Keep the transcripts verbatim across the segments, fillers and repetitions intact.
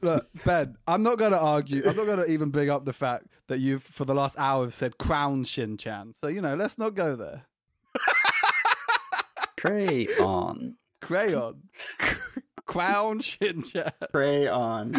Look, Ben, I'm not going to argue. I'm not going to even bring up the fact that you've, for the last hour, have said Crown Shin-chan. So, you know, let's not go there. Crayon. Crayon. Crown Shin-chan. Crayon.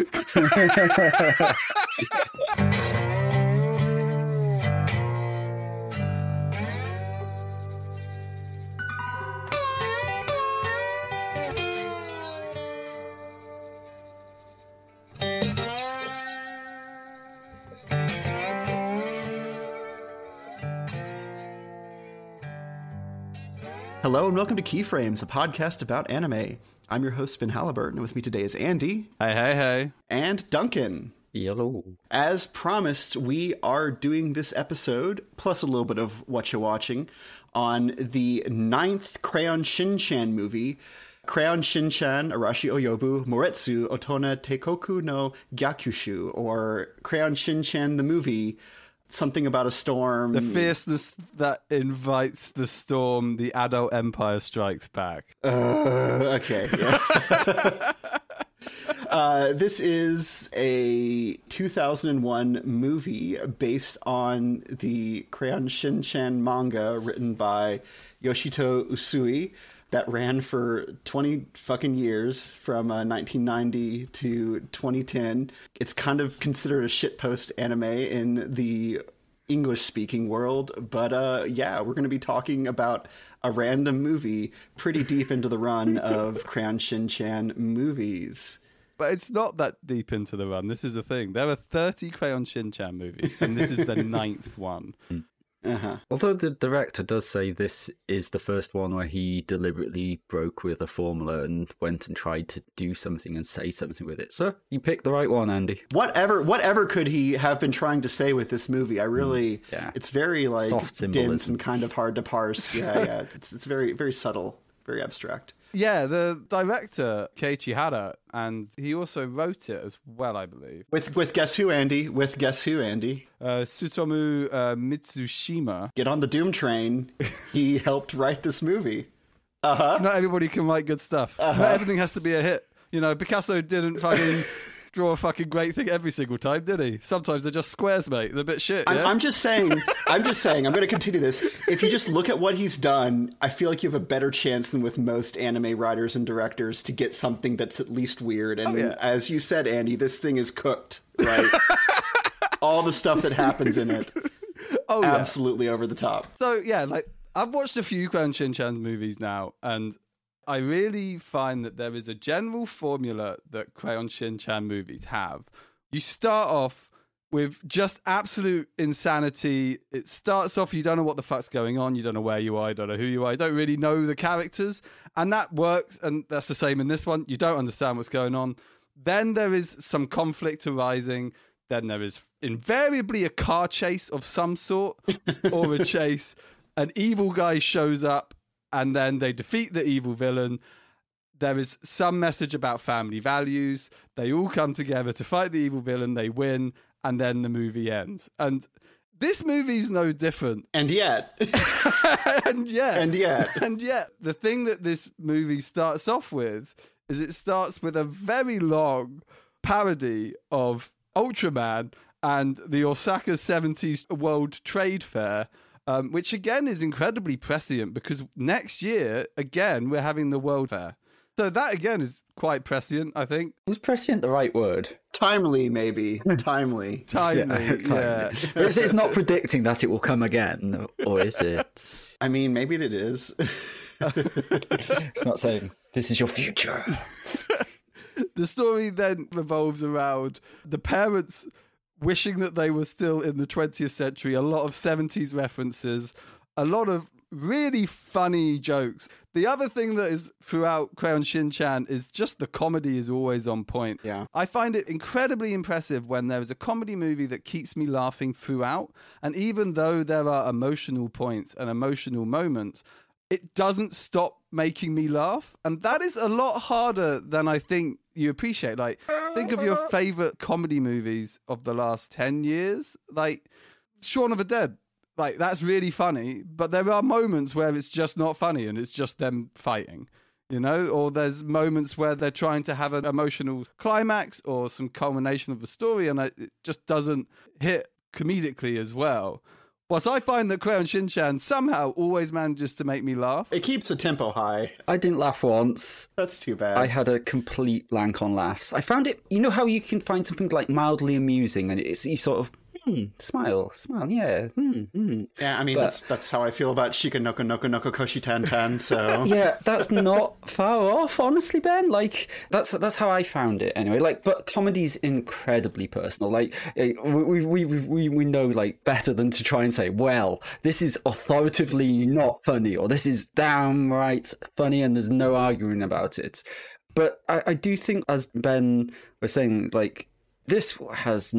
Hello and welcome to Keyframes, a podcast about anime. I'm your host, Ben Halliburton, and with me today is Andy. Hey, hey, hey. And Duncan. Yellow. As promised, we are doing this episode, plus a little bit of what you're watching, on the ninth Crayon Shin-chan movie, Crayon Shin-chan Arashi Oyobu Moretsu Otona Teikoku no Gyakushu, or Crayon Shin-chan the movie, something about a storm. The fierceness that invites the storm, the adult empire strikes back. Uh, okay. Yeah. uh, this is a two thousand one movie based on the Crayon Shin-chan manga written by Yoshito Usui that ran for twenty fucking years, from uh, nineteen ninety to twenty ten. It's kind of considered a shitpost anime in the English-speaking world, but uh, yeah, we're going to be talking about a random movie pretty deep into the run of Crayon Shin-chan movies. But it's not that deep into the run. This is the thing. There are thirty Crayon Shin-chan movies, and this is the ninth one. Uh-huh. Although the director does say this is the first one where he deliberately broke with a formula and went and tried to do something and say something with it. So you picked the right one, Andy. Whatever whatever could he have been trying to say with this movie? I really, yeah. It's very like Soft dense symbolism. and kind of hard to parse. Yeah, yeah. It's it's very, very subtle, very abstract. Yeah, the director, Keiichi Hara, and he also wrote it as well, I believe. With with guess who, Andy? With guess who, Andy? Uh, Tsutomu uh, Mitsushima. Get on the Doom train. He helped write this movie. Uh-huh. Not everybody can write good stuff. Uh-huh. Not everything has to be a hit. You know, Picasso didn't fucking draw a fucking great thing every single time, did he? Sometimes they're just squares, mate. They're a bit shit, I'm, yeah? I'm just saying, I'm just saying, I'm going to continue this. If you just look at what he's done, I feel like you have a better chance than with most anime writers and directors to get something that's at least weird. And Oh, yeah. as you said, Andy, this thing is cooked, right? All the stuff that happens in it, Oh, yeah. absolutely over the top. So, yeah, like, I've watched a few Crayon Shin-chan movies now, and I really find that there is a general formula that Crayon Shin-chan movies have. You start off with just absolute insanity. It starts off, you don't know what the fuck's going on, you don't know where you are, you don't know who you are, you don't really know the characters, and that works, and that's the same in this one. You don't understand what's going on. Then there is some conflict arising. Then there is invariably a car chase of some sort, or a chase. An evil guy shows up, and then they defeat the evil villain. There is some message about family values. They all come together to fight the evil villain. They win, and then the movie ends. And this movie's no different. And yet, and yet, and yet, and yet, the thing that this movie starts off with is it starts with a very long parody of Ultraman and the Osaka seventies World Trade Fair. Um, which again is incredibly prescient because next year, again, we're having the World Fair. So that again is quite prescient, I think. Is prescient the right word? timely, maybe timely. Timely, yeah. timely. It's, it's not predicting that it will come again, or is it? I mean, maybe it is. It's not saying, this is your future. The story then revolves around the parents wishing that they were still in the twentieth century, a lot of seventies references, a lot of really funny jokes. The other thing that is throughout Crayon Shin-chan is just the comedy is always on point. Yeah. I find it incredibly impressive when there is a comedy movie that keeps me laughing throughout. And even though there are emotional points and emotional moments, it doesn't stop making me laugh. And that is a lot harder than I think you appreciate. Like, think of your favorite comedy movies of the last ten years. Like, Shaun of the Dead. Like, that's really funny. But there are moments where it's just not funny and it's just them fighting. you know, or there's moments where they're trying to have an emotional climax or some culmination of the story, and it just doesn't hit comedically as well. Whilst I find that Crayon Shin-chan somehow always manages to make me laugh. It keeps the tempo high. I didn't laugh once. That's too bad. I had a complete blank on laughs. I found it, you know how you can find something like mildly amusing and it's you sort of, hmm, smile, smile, yeah, hmm, hmm. Yeah, I mean, But- that's that's how I feel about Shika Noko Noko Noko Koshi Tan Tan, so... Yeah, that's not far off, honestly, Ben. Like, that's that's how I found it anyway. Like, but comedy's incredibly personal. Like, eh, we we we we we know like better than to try and say, well, this is authoritatively not funny, or this is downright funny, and there's no arguing about it. But I, I do think, as Ben was saying, like, this has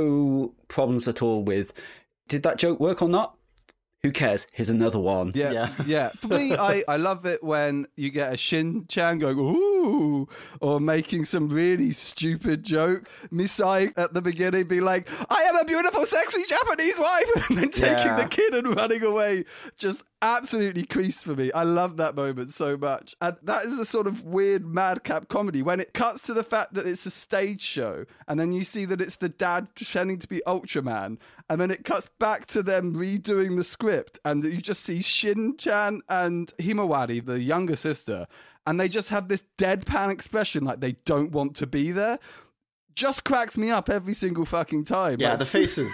no problems at all with, did that joke work or not? Who cares? Here's another one. Yeah, Yeah. yeah. For me, I, I love it when you get a Shin-chan going, ooh, or making some really stupid joke. Misai at the beginning being like, I am a beautiful, sexy Japanese wife, and then taking Yeah. the kid and running away. Just absolutely creased for me. I love that moment so much. And that is a sort of weird madcap comedy when it cuts to the fact that it's a stage show, and then you see that it's the dad pretending to be Ultraman, and then it cuts back to them redoing the script, and you just see Shin-chan and Himawari, the younger sister, and they just have this deadpan expression like they don't want to be there. Just cracks me up every single fucking time. Yeah, Like, the faces.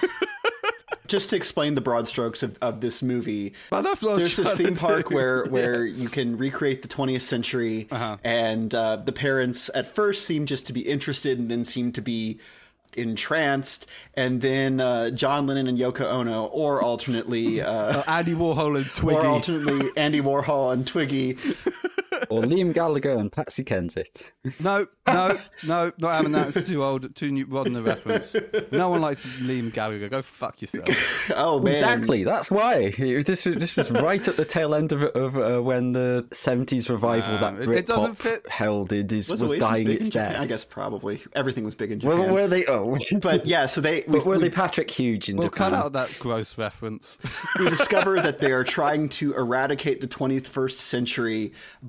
Just to explain the broad strokes of, of this movie, but that's what I was there's this trying to theme park do. where where you can recreate the twentieth century, Uh-huh. and uh, the parents at first seem just to be interested and then seem to be entranced, and then uh, John Lennon and Yoko Ono, or alternately uh, Uh, Andy Warhol and Twiggy. or alternately Andy Warhol and Twiggy. Or Liam Gallagher and Patsy Kensit. No, no, no, not having that. It's too old, too new, modern a reference. No one likes Liam Gallagher. Go fuck yourself. Oh man, Exactly, that's why. This, this was right at the tail end of, of uh, when the seventies revival Um, that it- it doesn't Britpop fit- heralded is, was, Was, Oasis dying big in its Japan? death. I guess probably everything was big in Japan. Were, were they? Oh, But yeah, so they we, but were we, they Patrick Hughes in We'll Japan? cut out that gross reference. we discover that they are trying to eradicate the twenty-first century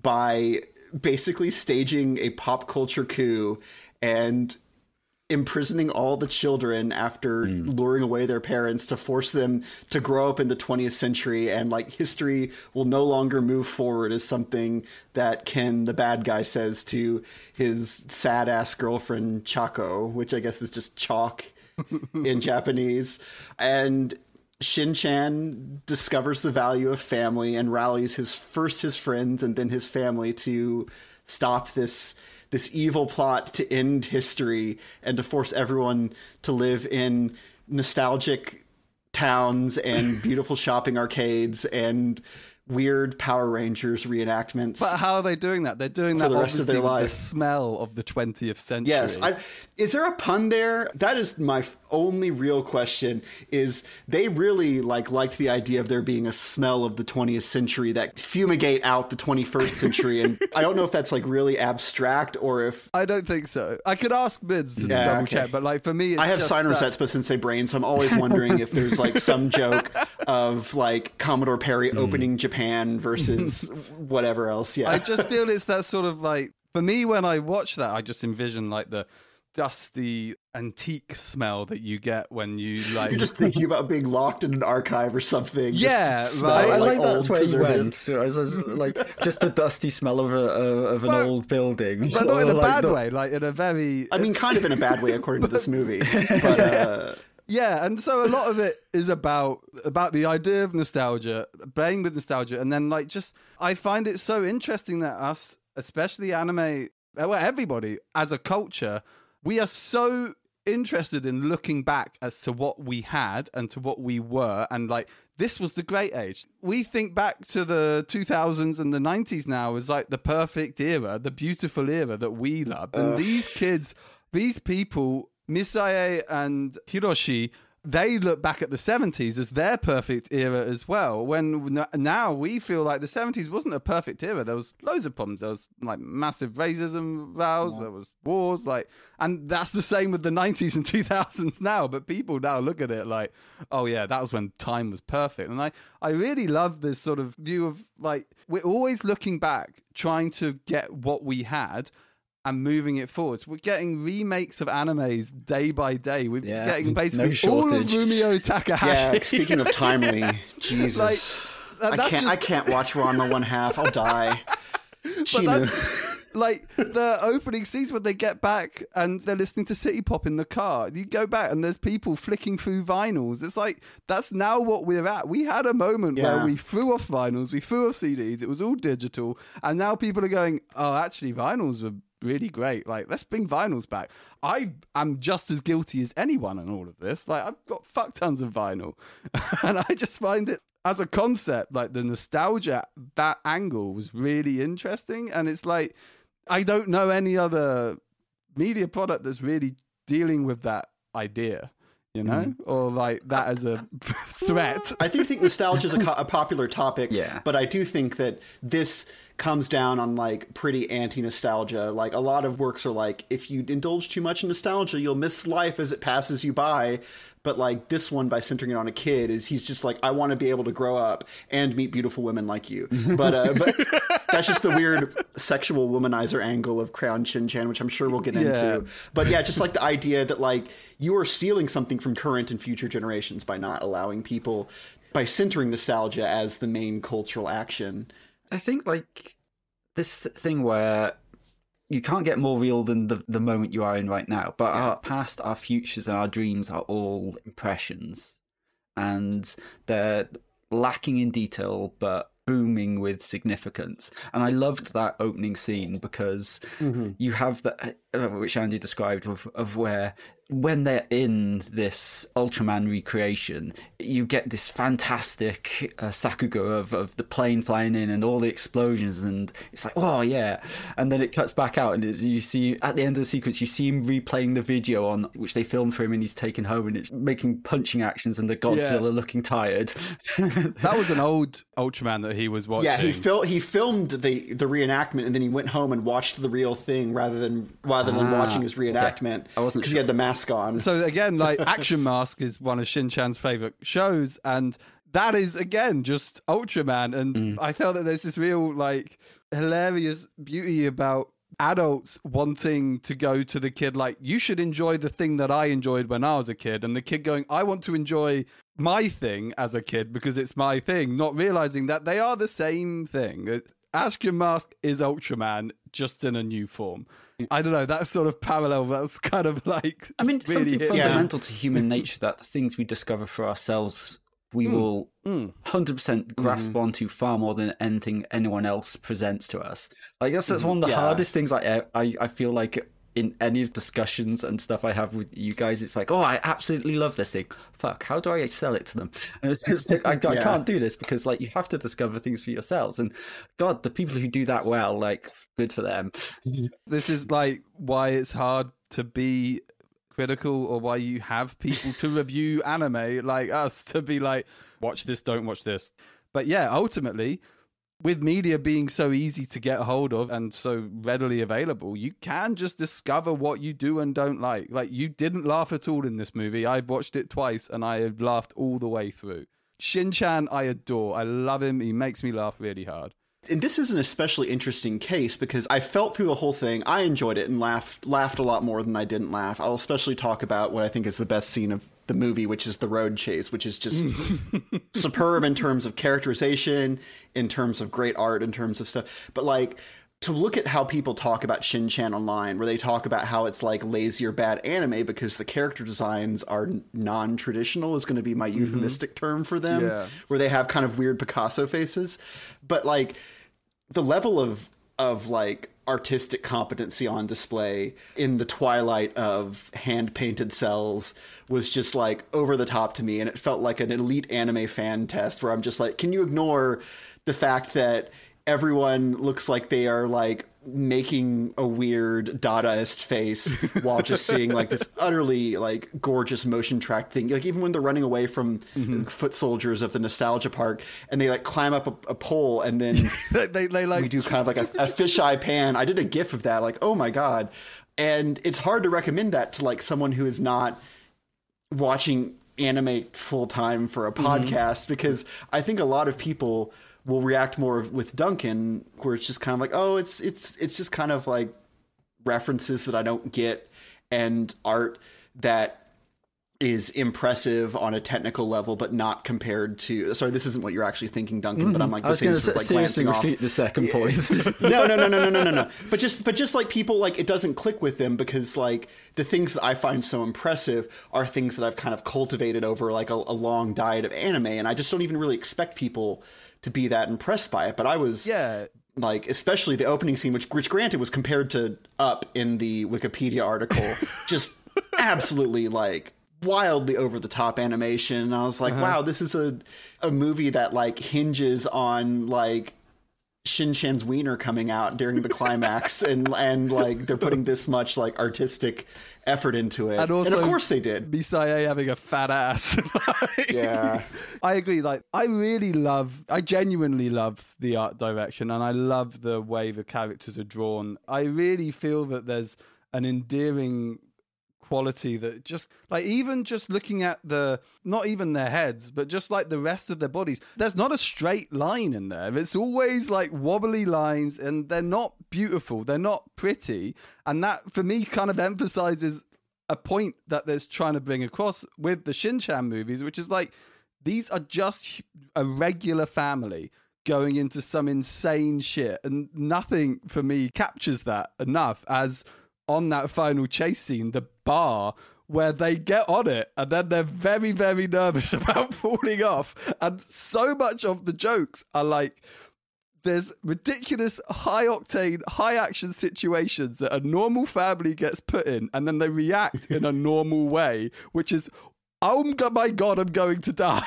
by basically staging a pop culture coup and imprisoning all the children after luring away their parents to force them to grow up in the twentieth century, and like history will no longer move forward as something that Ken the bad guy says to his sad ass girlfriend Chako, which I guess is just chalk in Japanese. And Shin-chan discovers the value of family and rallies his first his friends and then his family to stop this this evil plot to end history and to force everyone to live in nostalgic towns and beautiful shopping arcades and weird Power Rangers reenactments. But how are they doing that? They're doing that the rest of obviously their with life. the smell of the twentieth century. Yes. I, is there a pun there? That is my f- only real question. Is they really like liked the idea of there being a smell of the twentieth century that fumigate out the twenty-first century, and I don't know if that's like really abstract or if I don't think so. I could ask Bids to Yeah, double okay. check, but like for me, it's I have just Sinus that- at Sensei brain, so I'm always wondering if there's like some joke of like Commodore Perry opening Japan versus whatever else. Yeah. I just feel it's that sort of like, for me, when I watch that, I just envision like the dusty antique smell that you get when you like. You're just thinking about being locked in an archive or something. just Yeah, smell right. I like like that's old where you preservatives. went. So it's- it's like just the dusty smell of a of an Well, old building, but not in Or a like bad the- way, like in a very. I mean, kind of in a bad way, according to this movie. But uh, Yeah, and so a lot of it is about about the idea of nostalgia, playing with nostalgia, and then like just I find it so interesting that us, especially anime, well, everybody as a culture, we are so interested in looking back as to what we had and to what we were, and like this was the great age. We think back to the two thousands and the nineties now as like the perfect era, the beautiful era that we loved, and Ugh. these kids, these people. Misae and Hiroshi they look back at the seventies as their perfect era as well, when n- now we feel like the seventies wasn't a perfect era. There was loads of problems. There was like massive racism rows, yeah. there was wars, like, and that's the same with the nineties and two thousands now, but people now look at it like, oh yeah, that was when time was perfect. And I, I really love this sort of view of like, we're always looking back, trying to get what we had and moving it forward. We're getting remakes of animes day by day. We're yeah, getting basically no all of Rumio Takahashi. Yeah, speaking of timely, Jesus. Like, uh, I can't just... I can't watch Ranma One Half. I'll die. But that's, like, the opening scenes when they get back and they're listening to City Pop in the car. You go back and there's people flicking through vinyls. It's like, that's now what we're at. We had a moment yeah. where we threw off vinyls, we threw off C Ds, it was all digital, and now people are going, oh, actually, vinyls were really great. Like, let's bring vinyls back. I am just as guilty as anyone in all of this. Like, I've got fuck tons of vinyl. And I just find it, as a concept, like the nostalgia, that angle was really interesting. And it's like, I don't know any other media product that's really dealing with that idea, you know, mm. or like that as a threat. I do think nostalgia is a, co- a popular topic, yeah. but I do think that this comes down on like pretty anti-nostalgia. Like, a lot of works are like, if you indulge too much in nostalgia, you'll miss life as it passes you by. But like this one, by centering it on a kid, is he's just like, I want to be able to grow up and meet beautiful women like you. But uh, but that's just the weird sexual womanizer angle of Crayon Shin-chan, which I'm sure we'll get yeah. into. But yeah, just like the idea that like you are stealing something from current and future generations by not allowing people, by centering nostalgia as the main cultural action. I think like this thing where you can't get more real than the, the moment you are in right now. But yeah. our past, our futures, and our dreams are all impressions. And they're lacking in detail, but booming with significance. And I loved that opening scene because mm-hmm. you have that, uh, which Andy described, of, of where when they're in this Ultraman recreation, you get this fantastic uh, Sakuga of, of the plane flying in and all the explosions, and it's like, oh yeah. And then it cuts back out, and it's, you see at the end of the sequence, you see him replaying the video on which they filmed for him, and he's taken home, and it's making punching actions, and the Godzilla yeah. looking tired. That was an old Ultraman that he was watching. Yeah, he fil- he filmed the the reenactment, and then he went home and watched the real thing rather than rather than ah, watching his reenactment. Okay. I wasn't because sure. he had the mask on. So again, like Action Mask is one of Shin-chan's favorite shows, and that is again just Ultraman. And mm. I felt that there's this real like hilarious beauty about adults wanting to go to the kid like, you should enjoy the thing that I enjoyed when I was a kid, and the kid going, I want to enjoy my thing as a kid because it's my thing, not realizing that they are the same thing. Action Mask is Ultraman, just in a new form. I don't know, that sort of parallel, that's kind of like... I mean, really something hit. fundamental yeah. to human nature, that the things we discover for ourselves, we mm. will mm. one hundred percent grasp mm. onto far more than anything anyone else presents to us. I guess that's mm. one of the yeah. hardest things I, I, I feel like in any of discussions and stuff I have with you guys. It's like, oh, I absolutely love this thing. Fuck, how do I sell it to them? And it's, it's like, I, I yeah. can't do this because like you have to discover things for yourselves. And God, the people who do that well, like, good for them. This is like why it's hard to be critical, or why you have people to review anime like us to be like, watch this, don't watch this. But yeah, ultimately, with media being so easy to get a hold of and so readily available, you can just discover what you do and don't like. Like, you didn't laugh at all in this movie. I've watched it twice and I have laughed all the way through. Shin-chan, I adore. I love him. He makes me laugh really hard. And this is an especially interesting case because I felt through the whole thing. I enjoyed it and laughed laughed a lot more than I didn't laugh. I'll especially talk about what I think is the best scene of the movie, which is the road chase, which is just superb in terms of characterization, in terms of great art, in terms of stuff. But like, to look at how people talk about Shin-chan online, where they talk about how it's like lazy or bad anime because the character designs are non-traditional, is going to be my euphemistic mm-hmm. term for them, yeah. where they have kind of weird Picasso faces. But like, the level of of like artistic competency on display in the twilight of hand-painted cells was just like over the top to me, and it felt like an elite anime fan test where I'm just like, can you ignore the fact that everyone looks like they are like making a weird Dadaist face while just seeing like this utterly like gorgeous motion track thing. Like even when they're running away from mm-hmm. the foot soldiers of the nostalgia park and they like climb up a, a pole and then they, they, they like we do kind of like a, a fisheye pan. I did a gif of that. Like, oh my God. And it's hard to recommend that to like someone who is not watching anime full time for a podcast mm-hmm. because I think a lot of people will react more with Duncan, where it's just kind of like, oh, it's it's it's just kind of like references that I don't get and art that is impressive on a technical level, but not compared to. Sorry, this isn't what you're actually thinking, Duncan. Mm-hmm. But I'm like, I was going to like seriously refute the second point. no, no, no, no, no, no, no, no. But just, but just like people, like it doesn't click with them because like the things that I find so impressive are things that I've kind of cultivated over like a, a long diet of anime, and I just don't even really expect people to be that impressed by it. But I was, yeah. Like, especially the opening scene, which, which granted was compared to Up in the Wikipedia article, just absolutely like wildly over the top animation. And I was like, uh-huh. wow, this is a a movie that like hinges on like Shin-chan's wiener coming out during the climax and and like they're putting this much like artistic effort into it. And, also, and of course they did. Misae having a fat ass. Like, yeah. I agree. Like I really love, I genuinely love the art direction and I love the way the characters are drawn. I really feel that there's an endearing quality that just like even just looking at the not even their heads but just like the rest of their bodies, there's not a straight line in there. It's always like wobbly lines and they're not beautiful, they're not pretty, and that for me kind of emphasizes a point that they're trying to bring across with the Shin-chan movies, which is like these are just a regular family going into some insane shit, and nothing for me captures that enough as on that final chase scene, the bar where they get on it and then they're very, very nervous about falling off. And so much of the jokes are like, there's ridiculous high octane, high action situations that a normal family gets put in and then they react in a normal way, which is, oh my God, I'm going to die.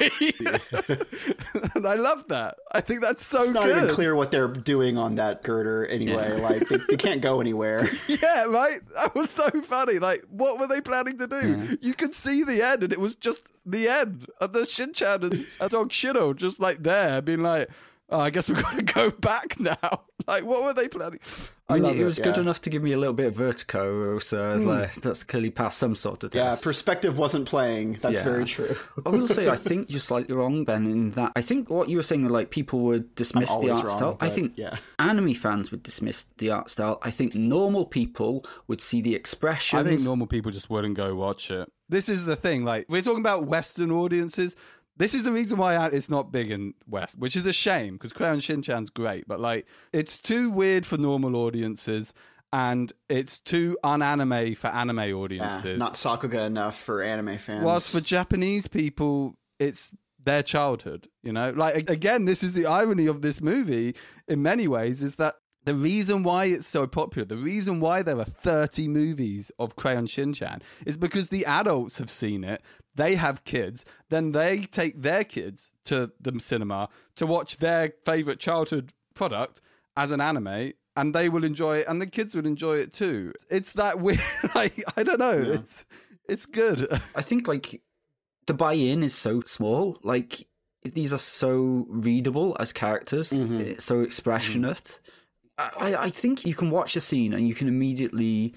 And I love that. I think that's so it's not good. even clear what they're doing on that girder anyway. Yeah. Like, they, they can't go anywhere. Yeah, right? That was so funny. Like, what were they planning to do? Yeah. You could see the end, and it was just the end of the Shin-chan and, and Dog Shiro just like there, being like, oh, I guess we've got to go back now. Like, what were they planning? I, I mean, it, it was it, good yeah. enough to give me a little bit of vertigo, so mm. like, that's clearly past some sort of test. Yeah, perspective wasn't playing. That's yeah. very true. I will say, I think you're slightly wrong, Ben, in that I think what you were saying, like, people would dismiss the art wrong, style. But, I think yeah. anime fans would dismiss the art style. I think normal people would see the expressions. I think normal people just wouldn't go watch it. This is the thing, like, we're talking about Western audiences. This is the reason why it's not big in West, which is a shame because Crayon Shin-chan's great, but like it's too weird for normal audiences and it's too unanime for anime audiences. Yeah, not Sakuga enough for anime fans. Whilst for Japanese people, it's their childhood, you know? Like, again, this is the irony of this movie in many ways is that the reason why it's so popular, the reason why there are thirty movies of Crayon Shin-chan is because the adults have seen it, they have kids, then they take their kids to the cinema to watch their favourite childhood product as an anime, and they will enjoy it, and the kids will enjoy it too. It's that weird, like, I don't know, yeah. it's it's good. I think, like, the buy-in is so small, like, these are so readable as characters, mm-hmm. so expressionate. Mm-hmm. I, I think you can watch a scene and you can immediately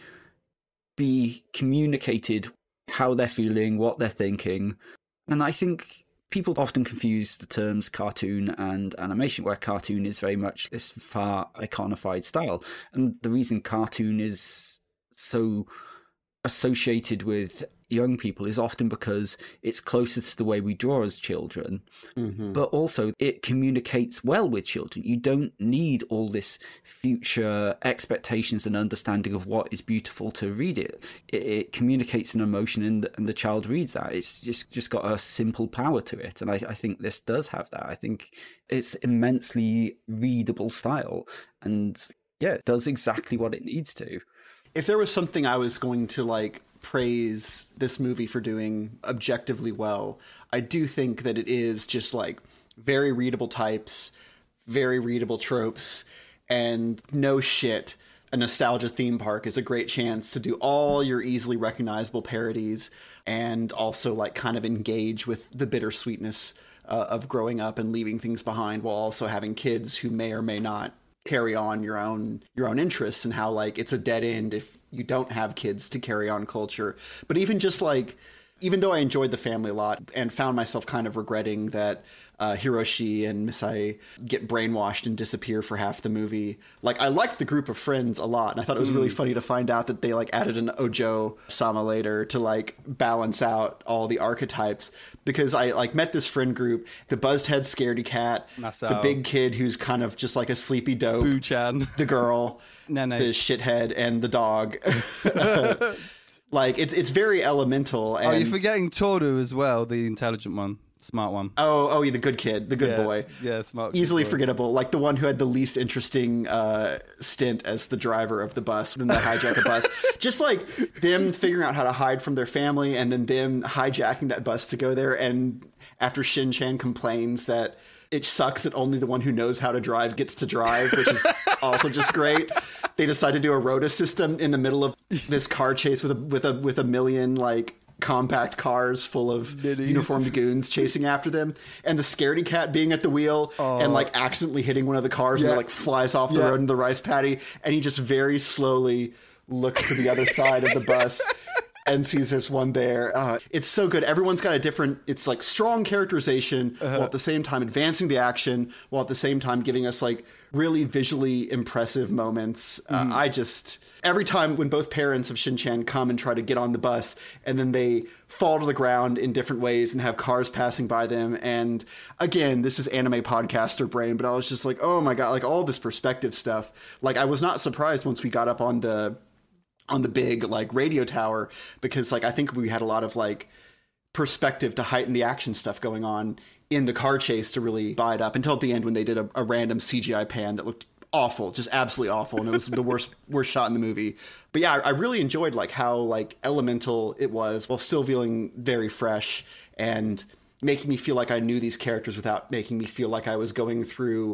be communicated how they're feeling, what they're thinking. And I think people often confuse the terms cartoon and animation, where cartoon is very much this far iconified style. And the reason cartoon is so associated with young people is often because it's closer to the way we draw as children, mm-hmm. but also it communicates well with children. You don't need all this future expectations and understanding of what is beautiful to read it. It, it communicates an emotion, and the, and the child reads that. It's just just got a simple power to it, and I, I think this does have that. I think it's immensely readable style, and yeah, it does exactly what it needs to. If there was something I was going to like praise this movie for doing objectively well, I do think that it is just like very readable types, very readable tropes, And no shit, a nostalgia theme park is a great chance to do all your easily recognizable parodies and also like kind of engage with the bittersweetness uh, of growing up and leaving things behind while also having kids who may or may not carry on your own your own interests, and how like it's a dead end if you don't have kids to carry on culture. But even just like, even though I enjoyed the family a lot and found myself kind of regretting that uh, Hiroshi and Misai get brainwashed and disappear for half the movie, like I liked the group of friends a lot. And I thought it was really funny to find out that they like added an Ojo Sama later to like balance out all the archetypes, because I like met this friend group, the buzzed head scaredy cat, Masao. the big kid who's kind of just like a sleepy dope, Boo-chan. the girl, Nene. the shithead, and the dog. Like it's it's very elemental. And Oh, you're forgetting Toru as well, the intelligent one, smart one. oh oh yeah, the good kid, the good yeah, boy. Yeah, smart. Easily good boy. forgettable, like the one who had the least interesting uh, stint as the driver of the bus when they hijack a bus. Just like them figuring out how to hide from their family, and then them hijacking that bus to go there. And after Shin-chan complains that it sucks that only the one who knows how to drive gets to drive, which is also just great. They decide to do a rota system in the middle of this car chase with a with a with a million like compact cars full of Minis. uniformed goons chasing after them, and the scaredy cat being at the wheel and like accidentally hitting one of the cars Yeah. and it like flies off the Yeah. road into the rice paddy, and he just very slowly looks to the other side of the bus and sees there's one there. Uh, it's so good. Everyone's got a different, it's like strong characterization Uh-huh. while at the same time advancing the action, while at the same time giving us like really visually impressive moments. Mm-hmm. Uh, I just, every time when both parents of Shin-chan come and try to get on the bus, and then they fall to the ground in different ways and have cars passing by them. And again, this is anime podcaster brain, but I was just like, oh my God, like all this perspective stuff. Like I was not surprised once we got up on the, on the big like radio tower, because like I think we had a lot of like perspective to heighten the action stuff going on in the car chase to really buy it up, until at the end when they did a, a random C G I pan that looked awful, just absolutely awful, and it was the worst worst shot in the movie. But yeah, I, I really enjoyed like how like elemental it was while still feeling very fresh and making me feel like I knew these characters without making me feel like I was going through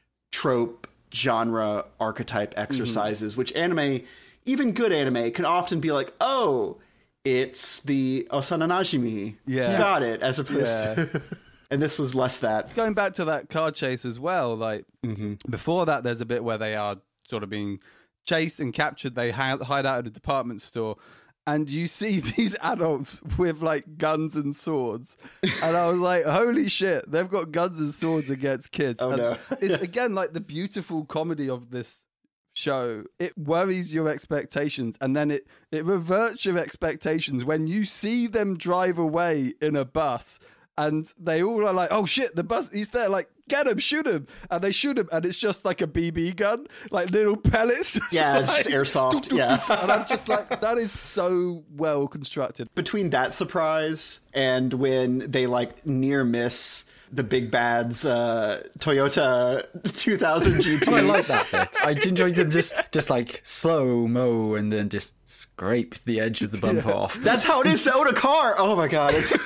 trope genre archetype exercises, mm-hmm. which anime, even good anime, can often be like, oh, it's the Osana Najimi. Yeah. Got it. As opposed Yeah. to... And this was less that. Going back to that car chase as well, like Mm-hmm. before that, there's a bit where they are sort of being chased and captured. They hi- hide out at a department store, and you see these adults with like guns and swords. And I was like, holy shit, they've got guns and swords against kids. Oh, and no. It's again like the beautiful comedy of this show. It worries your expectations, and then it it reverts your expectations when you see them drive away in a bus, and they all are like, oh shit, the bus, he's there, like, get him, shoot him, and they shoot him, and it's just like a B B gun, like little pellets. Yeah, it's just airsoft. Yeah. And I'm just like, that is so well constructed. Between that surprise and when they like near miss the big bad's uh, Toyota two thousand G T. Oh, I like that bit. I enjoyed them just, just like slow mo and then just scrape the edge of the bumper off. That's how it is to own a car. Oh my God. It's...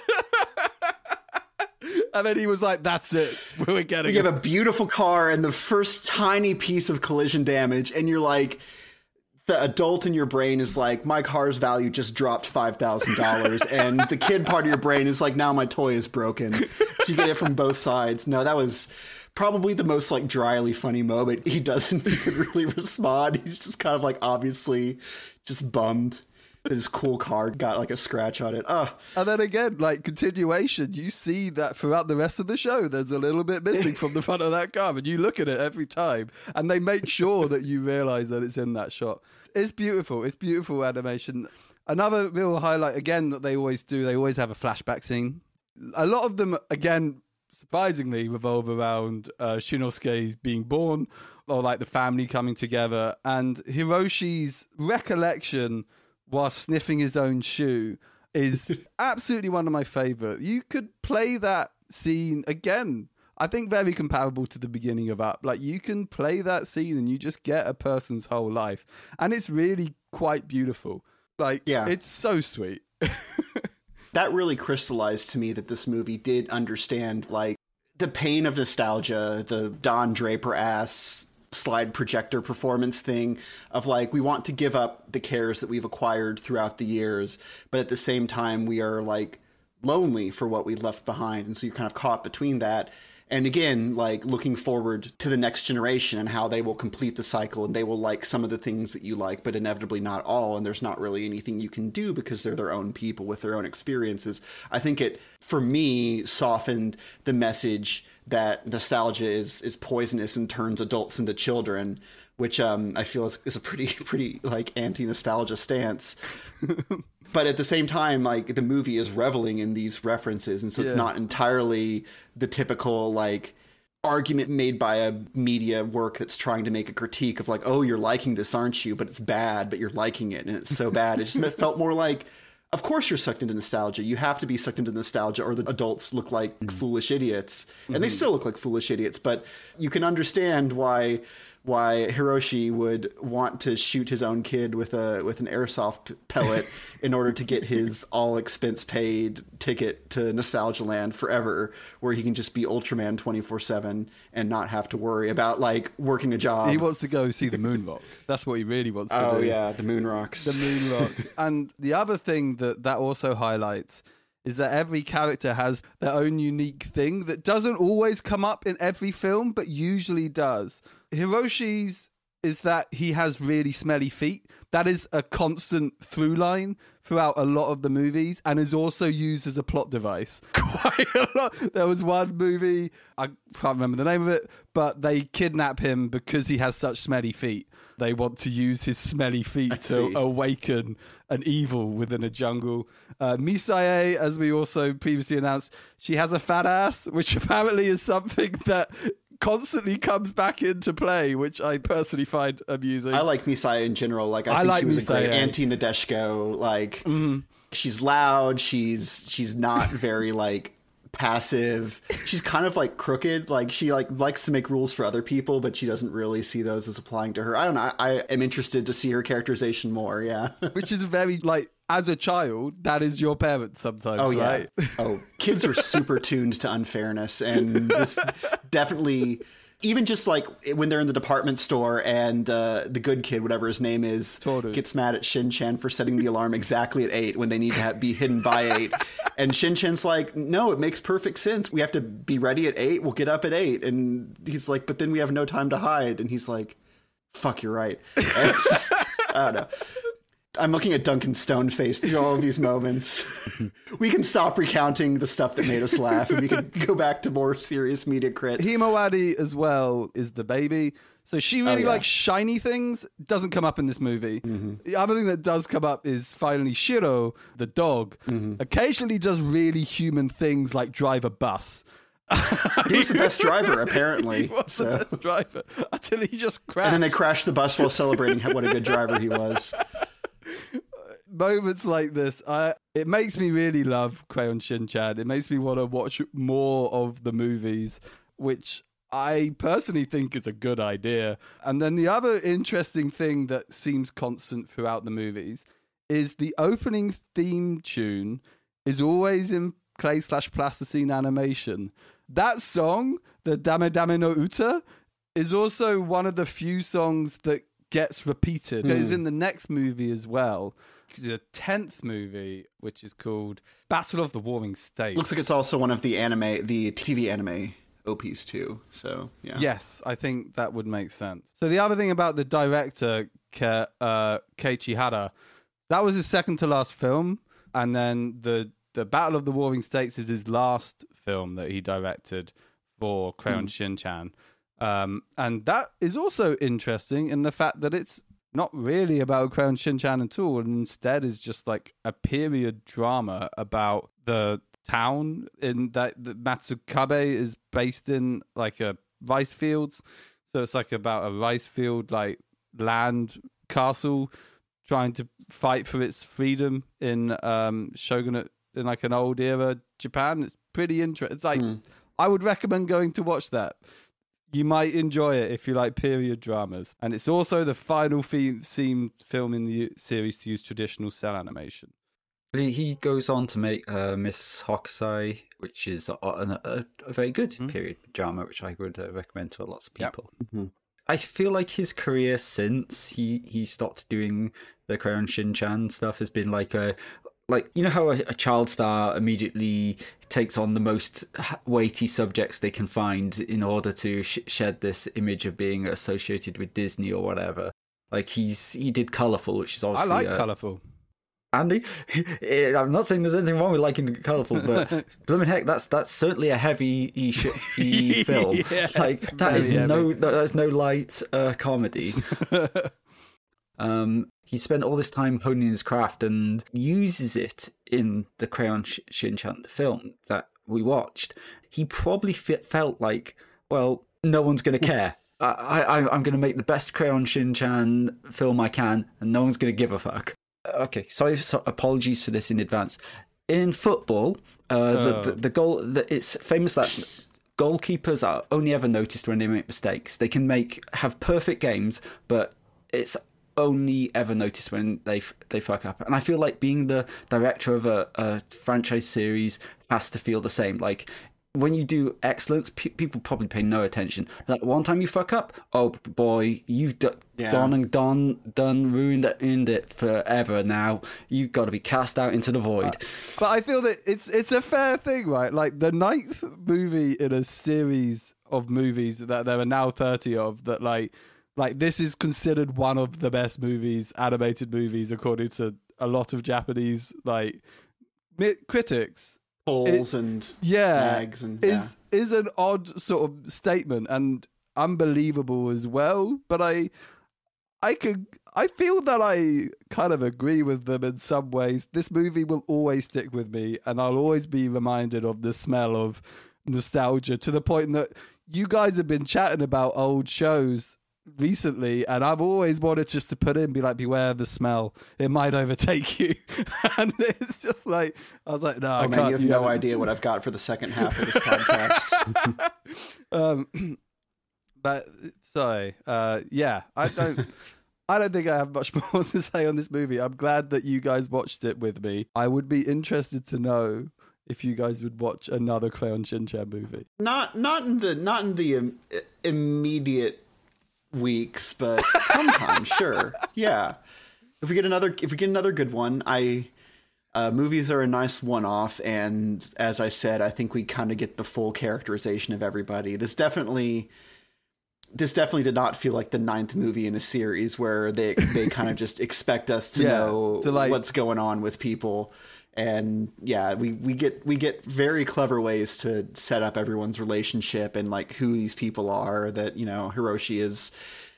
And then he was like, that's it, we're getting You it. have a beautiful car and the first tiny piece of collision damage, and you're like, the adult in your brain is like, my car's value just dropped five thousand dollars, and the kid part of your brain is like, now my toy is broken. So you get it from both sides. No, that was probably the most like dryly funny moment. He doesn't even really respond. He's just kind of like obviously just bummed that his cool car got like a scratch on it. Oh, And then again, like continuation, you see that throughout the rest of the show, there's a little bit missing from the front of that car, and you look at it every time, and they make sure that you realize that it's in that shot. It's beautiful. It's beautiful animation. Another real highlight, again, that they always do, they always have a flashback scene. A lot of them, again, surprisingly, revolve around uh, Shinosuke's being born, or like the family coming together, and Hiroshi's recollection while sniffing his own shoe is absolutely one of my favorite. You could play that scene again. I think very comparable to the beginning of Up. Like you can play that scene and you just get a person's whole life. And it's really quite beautiful. Like, Yeah. it's so sweet. that really crystallized to me that this movie did understand like the pain of nostalgia, the Don Draper ass slide projector performance thing of like, we want to give up the cares that we've acquired throughout the years, but at the same time we are like lonely for what we left behind. And so you're kind of caught between that. And again, like looking forward to the next generation and how they will complete the cycle and they will like some of the things that you like, but inevitably not all. And there's not really anything you can do because they're their own people with their own experiences. I think it, for me, softened the message that nostalgia is is poisonous and turns adults into children, which um, I feel is, is a pretty, pretty like anti-nostalgia stance. But at the same time, like the movie is reveling in these references. And so yeah. It's not entirely the typical like argument made by a media work that's trying to make a critique of like, oh, you're liking this, aren't you? But it's bad, but you're liking it. And it's so bad. It just it felt more like, of course you're sucked into nostalgia. You have to be sucked into nostalgia or the adults look like mm-hmm. foolish idiots. And mm-hmm. they still look like foolish idiots. But you can understand why why Hiroshi would want to shoot his own kid with a with an airsoft pellet in order to get his all expense paid ticket to Nostalgia Land forever, where he can just be Ultraman twenty-four seven and not have to worry about like working a job. He wants to go see the moon rock. That's what he really wants to oh, do. Oh yeah, the moon rocks. The moon rock. And the other thing that that also highlights is that every character has their own unique thing that doesn't always come up in every film, but usually does. Hiroshi's is that he has really smelly feet. That is a constant through line throughout a lot of the movies and is also used as a plot device. Quite a lot. There was one movie, I can't remember the name of it, but they kidnap him because he has such smelly feet. They want to use his smelly feet I to see. awaken an evil within a jungle. Uh, Misae, as we also previously announced, she has a fat ass, which apparently is something that constantly comes back into play, which I personally find amusing. I like Misae in general. Like I, I think like she was Misae, a great yeah. anti-Nadeshiko. Like mm-hmm. she's loud. She's she's not very like passive. She's kind of like crooked. Like she like likes to make rules for other people, but she doesn't really see those as applying to her. I don't know. I, I am interested to see her characterization more. Yeah, which is very like. As a child, that is your parents sometimes, oh, yeah. right? Oh, kids are super tuned to unfairness. And this definitely, even just like when they're in the department store and uh, the good kid, whatever his name is, Toru. gets mad at Shin-chan for setting the alarm exactly at eight when they need to have, be hidden by eight. And Shin-chan's like, no, it makes perfect sense. We have to be ready at eight. We'll get up at eight. And he's like, but then we have no time to hide. And he's like, fuck, you're right. And it's just, I don't know. I'm looking at Duncan stone-faced through all of these moments. We can stop recounting the stuff that made us laugh, and we can go back to more serious media crit. Himawari as well is the baby. So she really oh, yeah. likes shiny things. Doesn't come up in this movie. Mm-hmm. The other thing that does come up is finally Shiro, the dog, mm-hmm. occasionally does really human things like drive a bus. He was the best driver, apparently. He was so. the best driver until he just crashed. And then they crashed the bus while celebrating what a good driver he was. Moments like this, I it makes me really love Crayon Shin-chan. It makes me want to watch more of the movies, which I personally think is a good idea. And then the other interesting thing that seems constant throughout the movies is the opening theme tune is always in clay slash plasticine animation. That song, the Dame Dame no Uta, is also one of the few songs that gets repeated. Mm. It's in the next movie as well. The tenth movie, which is called Battle of the Warring States. Looks like it's also one of the anime, the T V anime O Ps too. So yeah. Yes, I think that would make sense. So the other thing about the director, Ke, uh, Keiichi Hara, that was his second to last film, and then the the Battle of the Warring States is his last film that he directed for Crayon mm. Shin-chan. Um, and that is also interesting in the fact that it's not really about Crayon Shin-chan at all, and instead is just like a period drama about the town in that, that Matsukabe is based in, like a rice fields. So it's like about a rice field, like land castle trying to fight for its freedom in um, shogunate, in like an old era Japan. It's pretty interesting. It's like, mm. I would recommend going to watch that. You might enjoy it if you like period dramas. And it's also the final theme, theme film in the series to use traditional cell animation. He goes on to make uh, Miss Hokusai, which is a, a, a very good mm-hmm. period drama, which I would uh, recommend to lots of people. Yep. Mm-hmm. I feel like his career since he, he stopped doing the Crayon Shin-chan stuff has been like a like you know how a, a child star immediately takes on the most weighty subjects they can find in order to sh- shed this image of being associated with Disney or whatever. Like he's he did Colourful, which is obviously I like uh, Colourful. Andy, I'm not saying there's anything wrong with liking Colourful, but blooming heck, that's that's certainly a heavy e, sh- e film. Yeah, like that is heavy. no that's no light uh, comedy. um, he spent all this time honing his craft and uses it in the Crayon Sh- Shin-chan film that we watched. He probably fit, felt like, well, no one's going to care. I, I I'm going to make the best Crayon Shin-chan film I can, and no one's going to give a fuck. Okay, sorry, so apologies for this in advance. In football, uh, oh. the, the the goal the, it's famous that goalkeepers are only ever noticed when they make mistakes. They can make have perfect games, but it's only ever noticed when they they fuck up. And I feel like being the director of a, a franchise series has to feel the same. Like when you do excellence, pe- people probably pay no attention. Like one time you fuck up, oh boy, you've d- yeah. gone and done, done, ruined it, ruined it forever. Now you've got to be cast out into the void. Uh, but I feel that it's it's a fair thing, right? Like the ninth movie in a series of movies that there are now thirty of. That like like this is considered one of the best movies, animated movies, according to a lot of Japanese like critics. Polls and yeah, mags and yeah. is is an odd sort of statement and unbelievable as well. But I, I could, I feel that I kind of agree with them in some ways. This movie will always stick with me, and I'll always be reminded of the smell of nostalgia. To the point that you guys have been chatting about old shows recently, and I've always wanted just to put in, be like, beware of the smell, it might overtake you. And it's just like, I was like, no, oh, I man, can't. You have you no know. idea what I've got for the second half of this podcast. um, but sorry, uh, yeah, I don't. I don't think I have much more to say on this movie. I'm glad that you guys watched it with me. I would be interested to know if you guys would watch another Crayon Shin-chan movie. Not, not in the, not in the um, immediate weeks, but sometime, sure, yeah. If we get another, if we get another good one, I uh, movies are a nice one-off, and as I said, I think we kind of get the full characterization of everybody. This definitely, this definitely did not feel like the ninth movie in a series where they they kind of just expect us to yeah, know to like, what's going on with people. And yeah, we, we get we get very clever ways to set up everyone's relationship and like who these people are. That, you know, Hiroshi is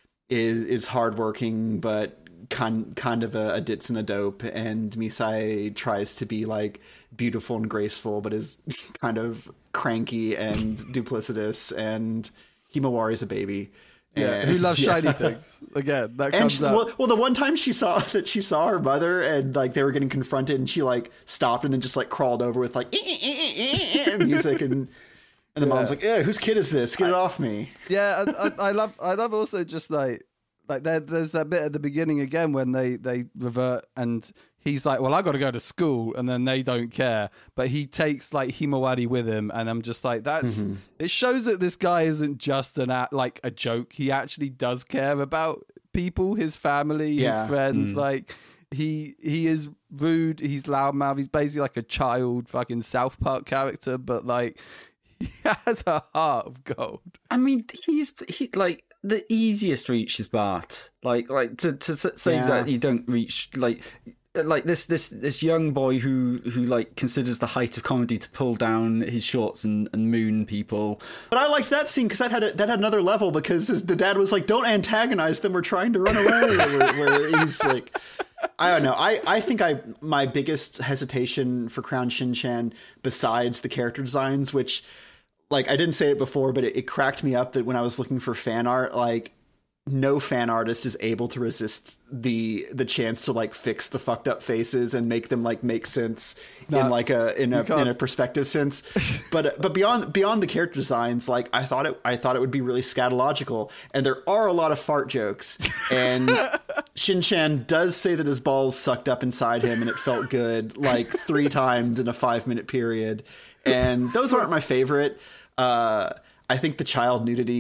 is is hardworking but kind kind of a, a ditz and a dope, and Misai tries to be like beautiful and graceful but is kind of cranky and duplicitous, and Himawari's a baby. Yeah, and, who loves yeah. shiny things? Again, that comes she, up. Well, well, the one time she saw that she saw her mother, and like they were getting confronted, and she like stopped and then just like crawled over with like eh, eh, eh, eh, music, and and the yeah. mom's like, "Yeah, whose kid is this? Get I, it off me!" Yeah, I, I, I love, I love also just like like there, there's that bit at the beginning again when they they revert and he's like, well, I got to go to school, and then they don't care. But he takes like Himawari with him, and I'm just like, that's mm-hmm. it shows that this guy isn't just an act, like a joke. He actually does care about people, his family, yeah. his friends. Mm. Like he he is rude, he's loudmouth, he's basically like a child fucking South Park character, but like he has a heart of gold. I mean, he's he like the easiest reach is Bart. Like like to to say yeah. that you don't reach like. Like this, this, this young boy who, who like considers the height of comedy to pull down his shorts and, and moon people. But I liked that scene because that had a, that had another level, because the dad was like, "Don't antagonize them. We're trying to run away." where, where he's like, I don't know. I, I think I my biggest hesitation for Crayon Shin-chan, besides the character designs, which like I didn't say it before, but it, it cracked me up that when I was looking for fan art, like. No fan artist is able to resist the the chance to like fix the fucked up faces and make them like make sense no, in like a in a in a perspective sense. But but beyond beyond the character designs, like I thought it I thought it would be really scatological, and there are a lot of fart jokes. And Shin-chan does say that his balls sucked up inside him and it felt good like three times in a five minute period, and those aren't my favorite. Uh, I think the child nudity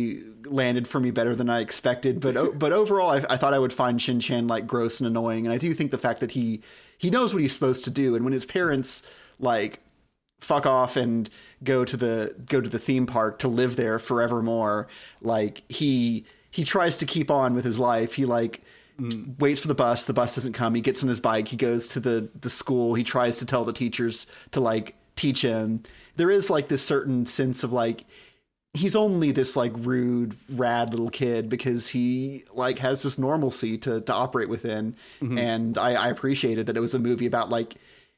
landed for me better than I expected. But but overall, I, I thought I would find Shin Chan like gross and annoying. And I do think the fact that he he knows what he's supposed to do, and when his parents like fuck off and go to the go to the theme park to live there forevermore, like he he tries to keep on with his life. He like mm. waits for the bus. The bus doesn't come. He gets on his bike. He goes to the the school. He tries to tell the teachers to like teach him. There is like this certain sense of like he's only this like rude, rad little kid because he like has this normalcy to to operate within. Mm-hmm. And I, I appreciated that it was a movie about like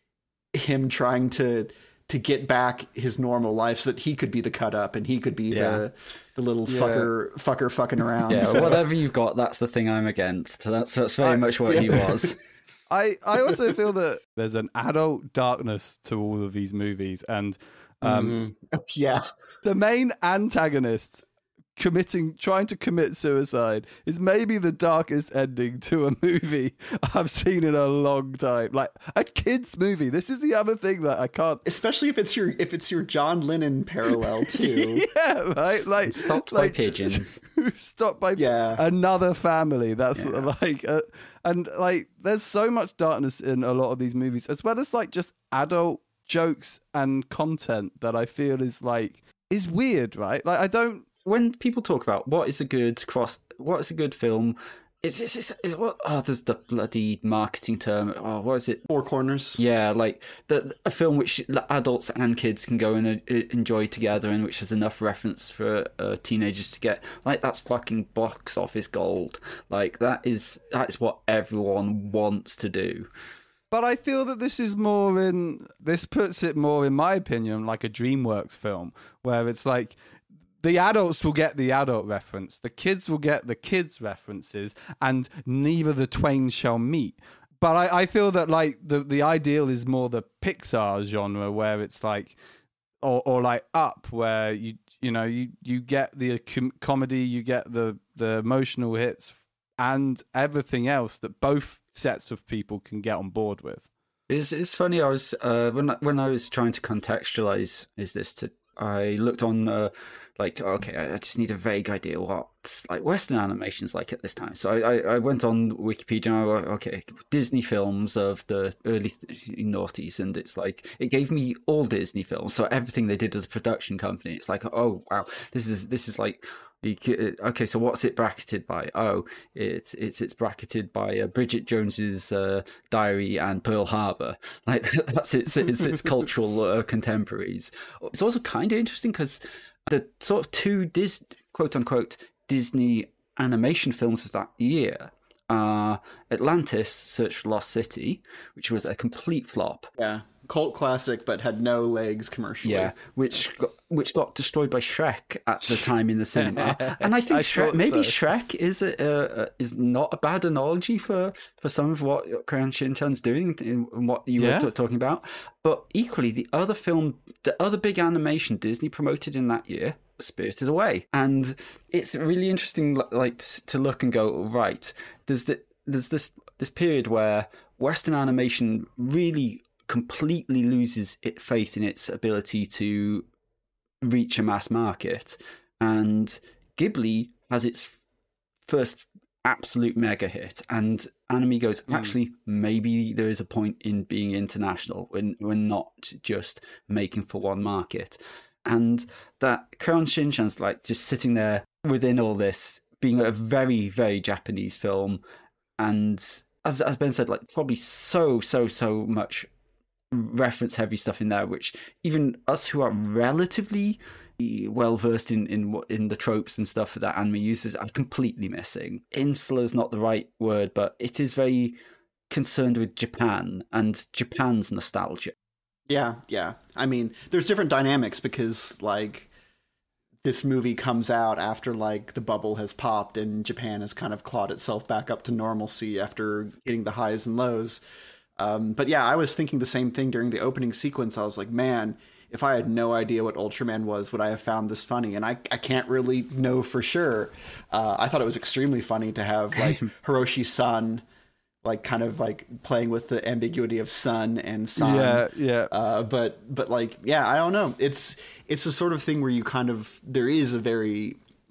him trying to to get back his normal life so that he could be the cut up and he could be yeah. the the little yeah. fucker fucker fucking around. Yeah, so. Whatever you've got, that's the thing I'm against. That's that's very I, much what yeah. he was. I, I also feel that there's an adult darkness to all of these movies, and um, mm-hmm. yeah, the main antagonist committing, trying to commit suicide is maybe the darkest ending to a movie I've seen in a long time. Like a kid's movie. This is the other thing that I can't, especially if it's your if it's your John Lennon parallel too. yeah, right. Like stopped like, by pigeons. Stopped by yeah. another family. That's yeah. like, uh, and like, there's so much darkness in a lot of these movies, as well as like just adult jokes and content that I feel is like is weird, right? Like I don't. When people talk about what is a good cross, what is a good film, it's it's, it's, it's what oh, there's the bloody marketing term. Oh, what is it? Four corners. Yeah, like the a film which adults and kids can go and uh, enjoy together, and which has enough reference for uh, teenagers to get. Like that's fucking box office gold. Like that is that is what everyone wants to do. But I feel that this is more in this puts it more, in my opinion, like a DreamWorks film, where it's like. The adults will get the adult reference, the kids will get the kids' references, and neither the twain shall meet. But I, I feel that like the, the ideal is more the Pixar genre, where it's like, or or like Up, where you you know you, you get the com- comedy, you get the the emotional hits, and everything else that both sets of people can get on board with. It's it's funny. I was uh, when I, when I was trying to contextualize is this to I looked on. Uh, Like, okay, I just need a vague idea what like Western animation's like at this time. So I, I, I went on Wikipedia and I went, okay, Disney films of the early noughties, and it's like it gave me all Disney films, so everything they did as a production company. It's like, oh wow, this is this is like. Okay, so what's it bracketed by? Oh, it's it's it's bracketed by uh, Bridget Jones's uh, Diary and Pearl Harbor. Like that's its its its cultural uh, contemporaries. It's also kind of interesting because. The sort of two Dis- quote unquote Disney animation films of that year are Atlantis: Search for Lost City, which was a complete flop. Yeah, cult classic, but had no legs commercially. Yeah, which got, which got destroyed by Shrek at the time in the cinema. And I think I Shrek, maybe so. Shrek is a, uh, is not a bad analogy for, for some of what Crayon Shin-chan's doing and what you yeah. were t- talking about. But equally, the other film, the other big animation Disney promoted in that year was Spirited Away. And it's really interesting like to look and go, right, there's, the, there's this, this period where Western animation really completely loses its faith in its ability to reach a mass market. And Ghibli has its first absolute mega hit, and anime goes, actually, maybe there is a point in being international when we're not just making for one market. And that Crayon Shin-chan's like just sitting there within all this, being a very, very Japanese film, and as as Ben said, like probably so, so, so much reference heavy stuff in there, which even us who are relatively well versed in in in the tropes and stuff that anime uses are completely missing. Insular is not the right word, but it is very concerned with Japan and Japan's nostalgia. Yeah, yeah. I mean, there's different dynamics because like this movie comes out after like the bubble has popped and Japan has kind of clawed itself back up to normalcy after hitting the highs and lows. Um, but yeah, I was thinking the same thing during the opening sequence. I was like, man, if I had no idea what Ultraman was, would I have found this funny? And I, I can't really know for sure. Uh, I thought it was extremely funny to have like Hiroshi's son, like kind of like playing with the ambiguity of son and son. Yeah, yeah. Uh, but but like yeah, I don't know. It's it's the sort of thing where you kind of there is a very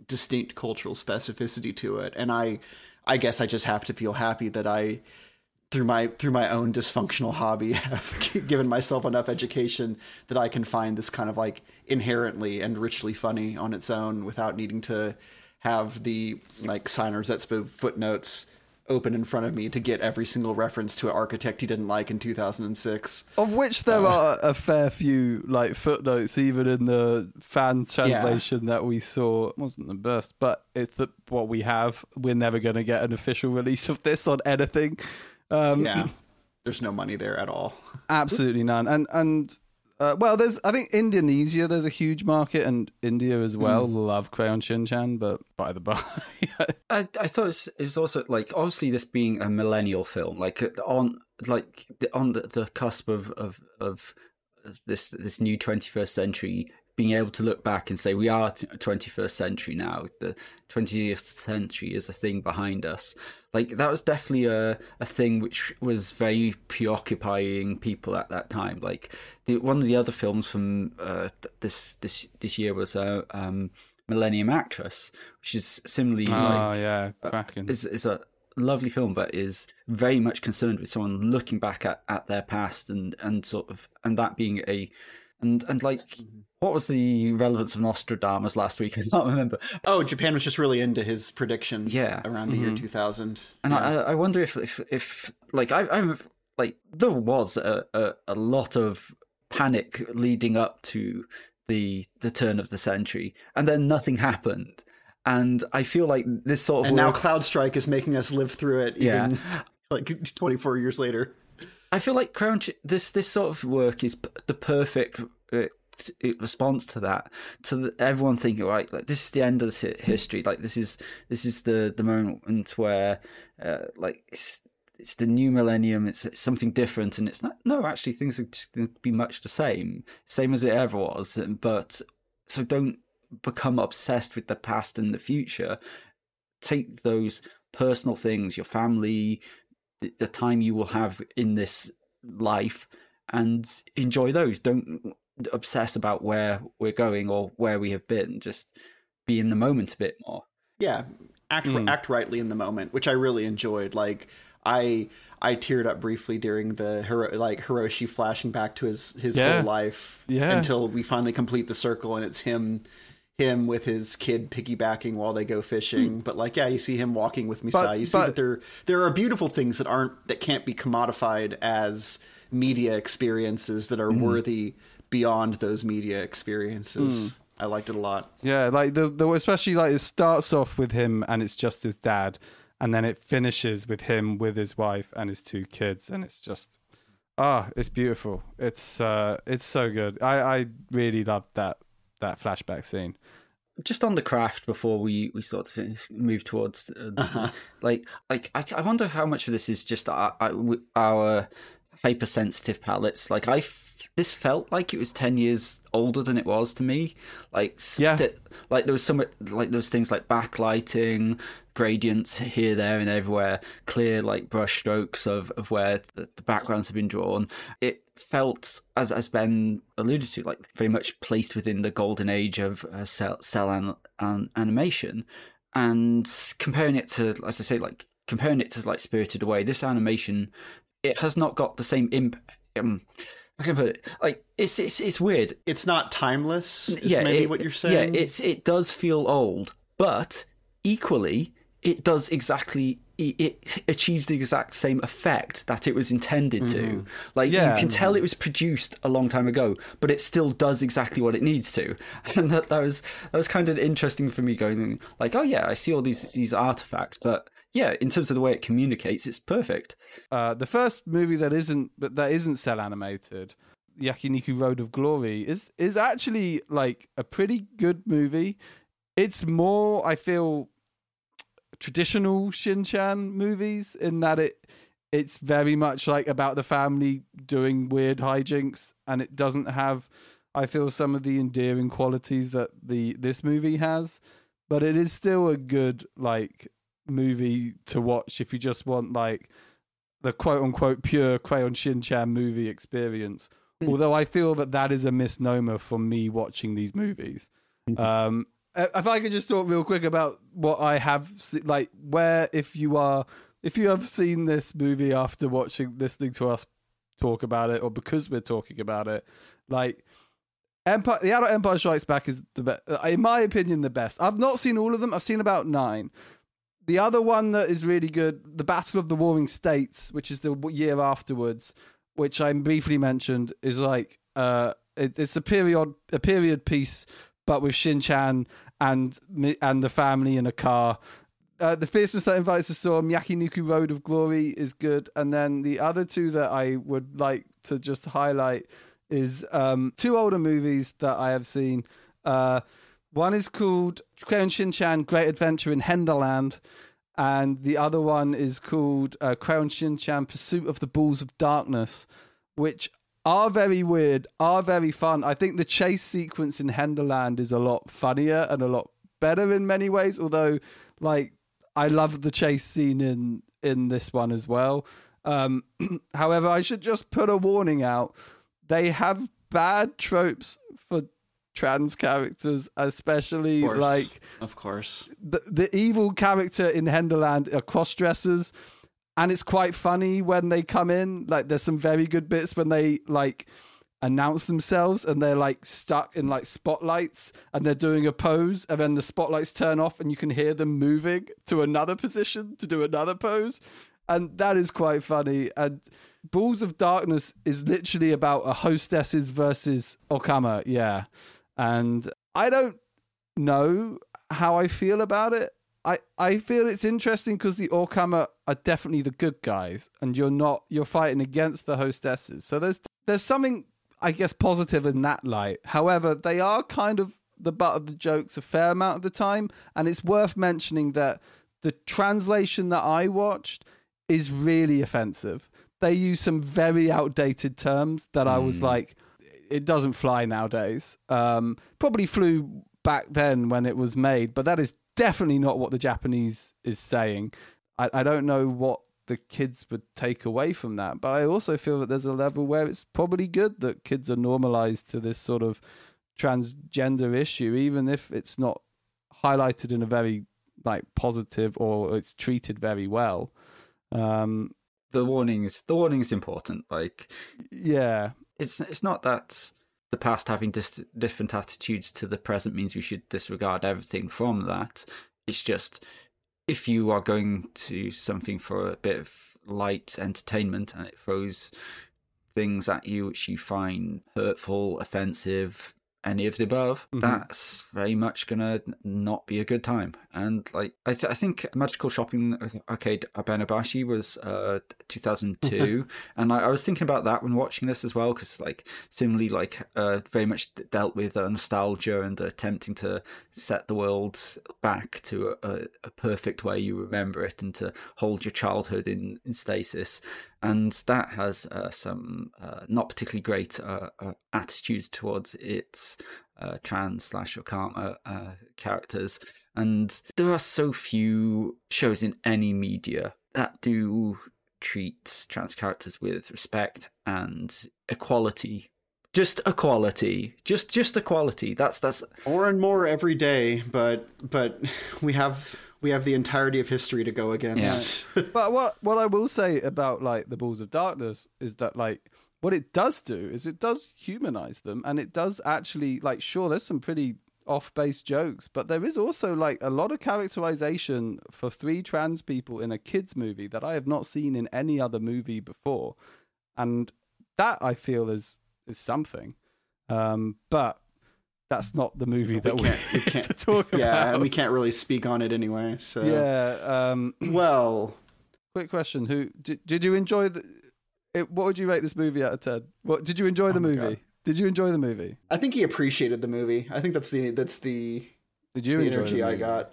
distinct cultural specificity to it. And I, I guess I just have to feel happy that I, through my through my own dysfunctional hobby, have given myself enough education that I can find this kind of like inherently and richly funny on its own without needing to have the like Signers at footnotes open in front of me to get every single reference to an architect he didn't like in two thousand six. Of which there uh, are a fair few like footnotes, even in the fan translation yeah. that we saw. It wasn't the best, but it's the, what we have. We're never going to get an official release of this on anything. Um, yeah, there's no money there at all. Absolutely none. And and uh, well, there's I think Indonesia. There's a huge market, and India as well. Mm. Love Crayon Shin-chan, but by the by, I I thought it was, it was also like obviously this being a millennial film, like on like on the, the cusp of, of of this this new twenty-first century. Being able to look back and say we are twenty-first century now, the twentieth century is a thing behind us. Like that was definitely a, a thing which was very preoccupying people at that time. Like the, one of the other films from uh, this this this year was uh, um, Millennium Actress, which is similarly oh like, yeah, cracking. Uh, is is a lovely film, but is very much concerned with someone looking back at, at their past and, and sort of and that being a and and like. What was the relevance of Nostradamus last week? I can't remember. Oh, Japan was just really into his predictions yeah. around the mm-hmm. year two thousand. And yeah. I, I wonder if, if, if like, I, I like, there was a, a, a lot of panic leading up to the the turn of the century, and then nothing happened. And I feel like this sort of and work, now Cloud Strike is making us live through it. Even yeah. like twenty-four years later. I feel like Crown, this this sort of work is the perfect. Uh, response to that, to the, everyone thinking, right, like this is the end of the history, like this is this is the the moment where uh, like it's it's the new millennium, it's, it's something different, and it's not no actually things are just going to be much the same same as it ever was, but so don't become obsessed with the past and the future. Take those personal things, your family, the, the time you will have in this life, and enjoy those. Don't obsess about where we're going or where we have been. Just be in the moment a bit more. Yeah, act mm. act rightly in the moment, which I really enjoyed. Like I I teared up briefly during the Hiro, like Hiroshi flashing back to his his yeah. whole life yeah. until we finally complete the circle, and it's him him with his kid piggybacking while they go fishing. Mm. But like, yeah, you see him walking with Misai. But, you see but, that there there are beautiful things that aren't that can't be commodified as media experiences that are mm. worthy beyond those media experiences. Mm. I liked it a lot. Yeah, like the, the especially like it starts off with him and it's just his dad, and then it finishes with him with his wife and his two kids, and it's just ah, oh, it's beautiful. It's uh, it's so good. I, I really loved that that flashback scene. Just on the craft before we, we sort of move towards uh, uh-huh. like like I I wonder how much of this is just our, our hypersensitive palettes. Like I. This felt like it was ten years older than it was to me. Like, yeah. st- like there was some, like there was things like backlighting, gradients here, there, and everywhere, clear like brush strokes of, of where the, the backgrounds have been drawn. It felt, as as Ben alluded to, like very much placed within the golden age of uh, cell, cell an, an, animation. And comparing it to, as I say, like comparing it to like Spirited Away, this animation, it has not got the same impact. Um, I can put it like it's it's it's weird. It's not timeless. Is yeah, maybe it, what you're saying. Yeah, it's it does feel old, but equally, it does exactly. It, it achieves the exact same effect that it was intended to. Mm-hmm. Like yeah. you can tell it was produced a long time ago, but it still does exactly what it needs to. And that, that was that was kind of interesting for me. Going like, oh yeah, I see all these these artifacts, but. Yeah, in terms of the way it communicates, it's perfect. Uh, the first movie that isn't, but that isn't cell animated, Yakiniku Road of Glory, is is actually like a pretty good movie. It's more, I feel, traditional Shin-chan movies in that it it's very much like about the family doing weird hijinks, and it doesn't have, I feel, some of the endearing qualities that the this movie has. But it is still a good like. movie to watch if you just want like the quote-unquote pure Crayon Shin-chan movie experience. Mm. Although I feel that that is a misnomer for me watching these movies. Mm-hmm. Um, Uh, If I could just talk real quick about what I have, se- like, where if you are, if you have seen this movie after watching, listening to us talk about it, or because we're talking about it, like, Empire, The Adult Empire Strikes Back is the best, in my opinion, the best. I've not seen all of them. I've seen about nine. The other one that is really good, The Battle of the Warring States, which is the year afterwards, which I briefly mentioned, is like uh, it, it's a period a period piece, but with Shin-chan and and the family in a car. Uh, the Fierceness That Invites the Storm, Yakiniku Road of Glory is good, and then the other two that I would like to just highlight is um, two older movies that I have seen. Uh, one is called Crayon Shin-chan Great Adventure in Henderland, and the other one is called uh, Crayon Shin-chan Pursuit of the Balls of Darkness, which are very weird, are very fun. I think the chase sequence in Henderland is a lot funnier and a lot better in many ways, although, like, I love the chase scene in, in this one as well. Um, however, I should just put a warning out. They have bad tropes for trans characters, especially Of course. like Of course. the the evil character in Henderland are cross-dressers, and it's quite funny when they come in. Like, there's some very good bits when they like announce themselves and they're like stuck in like spotlights and they're doing a pose, and then the spotlights turn off and you can hear them moving to another position to do another pose, and that is quite funny. And Balls of Darkness is literally about a hostesses versus Okama, yeah. And I don't know how I feel about it. I, I feel it's interesting because the Okama are definitely the good guys, and you're not you're fighting against the hostesses. So there's there's something, I guess, positive in that light. However, they are kind of the butt of the jokes a fair amount of the time, and it's worth mentioning that the translation that I watched is really offensive. They use some very outdated terms that I was Mm. like, it doesn't fly nowadays. Um, probably flew back then when it was made, but that is definitely not what the Japanese is saying. I, I don't know what the kids would take away from that, but I also feel that there's a level where it's probably good that kids are normalized to this sort of transgender issue, even if it's not highlighted in a very like positive or it's treated very well. Um, The warning is the warning is important. Like, yeah, it's it's not that the past having dis- different attitudes to the present means we should disregard everything from that. It's just, if you are going to something for a bit of light entertainment and it throws things at you which you find hurtful, offensive, any of the above, Mhm. that's very much gonna not be a good time. And like, I, th- I think Magical Shopping Arcade Abenobashi was uh two thousand two, and I, I was thinking about that when watching this as well, because like similarly, like uh very much dealt with uh, nostalgia and attempting to set the world back to a, a, a perfect way you remember it, and to hold your childhood in, in stasis. And that has uh, some uh, not particularly great uh, uh, attitudes towards its uh, trans slash Okama uh, characters. And there are so few shows in any media that do treat trans characters with respect and equality. Just equality. Just just equality. That's that's More and more every day, but but we have we have the entirety of history to go against. but what what I will say about like the Balls of Darkness is that like what it does do is it does humanize them, and it does actually like sure there's some pretty off-base jokes, but there is also like a lot of characterization for three trans people in a kids movie that I have not seen in any other movie before, and that I feel is is something. Um, but that's not the movie that we, can't, we can't to talk yeah, about. and we can't really speak on it anyway. So Yeah. Um, well, quick question: Who did, did you enjoy the? It, what would you rate this movie out of ten? What did you enjoy the Oh my movie? God. Did you enjoy the movie? I think he appreciated the movie. I think that's the that's the, Did you the enjoy energy the I movie? got.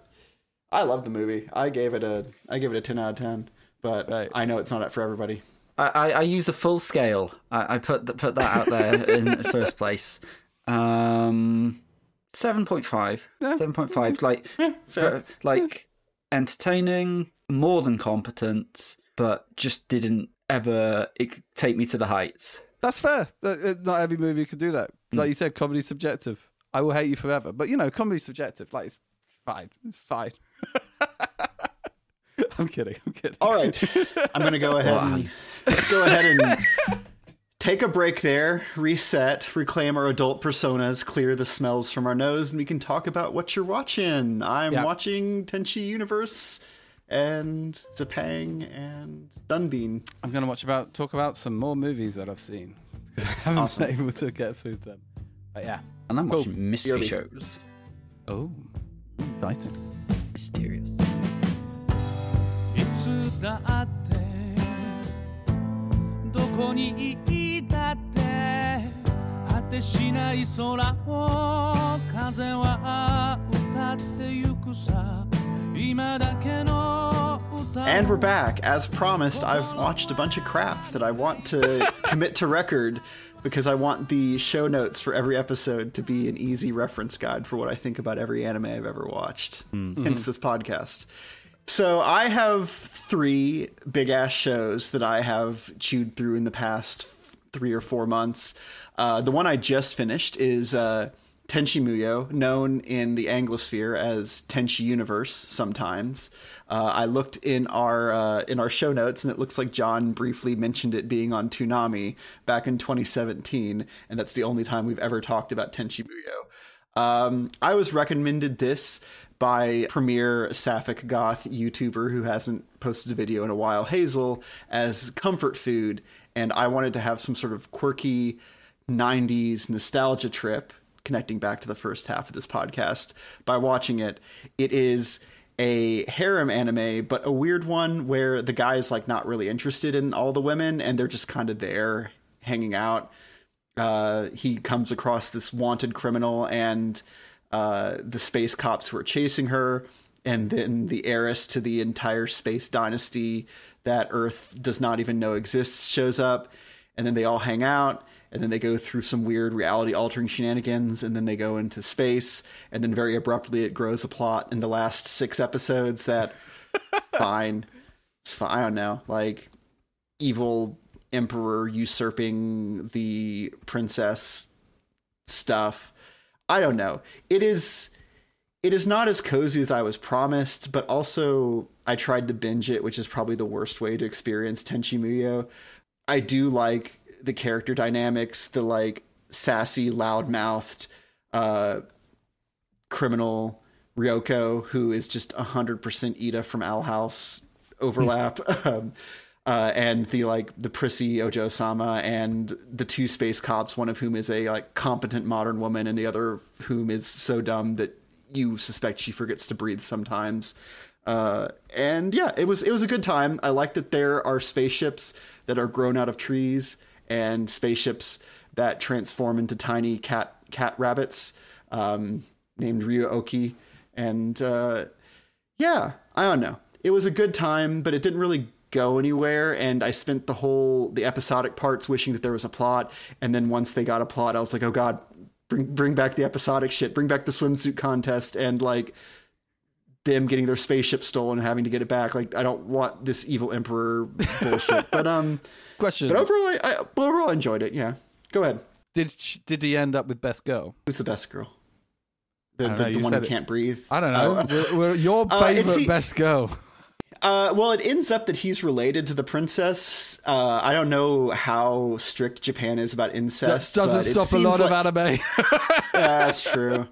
I love the movie. I gave it a I gave it a ten out of ten. But Right. I know it's not up for everybody. I, I, I use a full scale. I, I put th- put that out there in the first place. Um, seven point five. Yeah. Seven point five. Like, Fair. uh, like entertaining, more than competent, but just didn't ever ex- take me to the heights. That's fair. Uh, uh, Not every movie could do that. Hmm. Like you said, comedy's subjective. I will hate you forever. But, you know, comedy's subjective. Like, it's fine. It's fine. I'm kidding. I'm kidding. All right. I'm going to go ahead and let's go ahead and take a break there, reset, reclaim our adult personas, clear the smells from our nose, and we can talk about what you're watching. I'm Yeah. watching Tenchi Universe and Zepang and Dunbean. I'm going to watch about talk about some more movies that I've seen. I haven't Awesome. been able to get through them. But yeah. And I'm Cool. watching mystery Early. shows. Oh, exciting. Mysterious. いつだってどこにいたって果てしない空を風は歌ってゆくさ今だけの歌 And we're back. As promised, I've watched a bunch of crap that I want to commit to record because I want the show notes for every episode to be an easy reference guide for what I think about every anime I've ever watched. Hence this podcast. So I have three big ass shows that I have chewed through in the past three or four months. Uh, the one I just finished is uh, Tenchi Muyo, known in the Anglosphere as Tenchi Universe sometimes. Uh, I looked in our uh, in our show notes, and it looks like John briefly mentioned it being on Toonami back in twenty seventeen, and that's the only time we've ever talked about Tenchi Muyo. Um, I was recommended this by premier sapphic goth YouTuber who hasn't posted a video in a while, Hazel, as comfort food, and I wanted to have some sort of quirky nineties nostalgia trip connecting back to the first half of this podcast by watching it. It is a harem anime, but a weird one where the guy's like not really interested in all the women and they're just kind of there hanging out. Uh, he comes across this wanted criminal and uh, the space cops who are chasing her, and then the heiress to the entire space dynasty that Earth does not even know exists shows up, and then they all hang out, and then they go through some weird reality-altering shenanigans, and then they go into space, and then very abruptly it grows a plot in the last six episodes that, fine, it's fine, I don't know, like, evil emperor usurping the princess stuff. I don't know. It is... It is not as cozy as I was promised, but also I tried to binge it, which is probably the worst way to experience Tenchi Muyo. I do like the character dynamics, the like sassy, loud-mouthed uh, criminal Ryoko, who is just one hundred percent Ida from Owl House overlap, um, uh, and the like the prissy Ojo-sama, and the two space cops, one of whom is a like competent modern woman, and the other whom is so dumb that you suspect she forgets to breathe sometimes. Uh, and yeah, it was it was a good time. I like that there are spaceships that are grown out of trees and spaceships that transform into tiny cat cat rabbits um, named Ryuoki. And uh, yeah, I don't know. It was a good time, but it didn't really go anywhere. And I spent the whole the episodic parts wishing that there was a plot. And then once they got a plot, I was like, oh God, bring bring back the episodic shit. Bring back the swimsuit contest and like them getting their spaceship stolen and having to get it back. Like, I don't want this evil emperor bullshit. But um, Question. but overall, I, I overall I enjoyed it. Yeah, go ahead. Did sh- did he end up with best girl? Who's the best girl? The I don't the, know, the you one who said it. can't breathe. I don't know. Oh. We're- we're- your Uh, it's favorite the- best girl. Uh, well, it ends up that he's related to the princess. Uh, I don't know how strict Japan is about That incest. doesn't but it stop a seems lot like, of anime. That's true.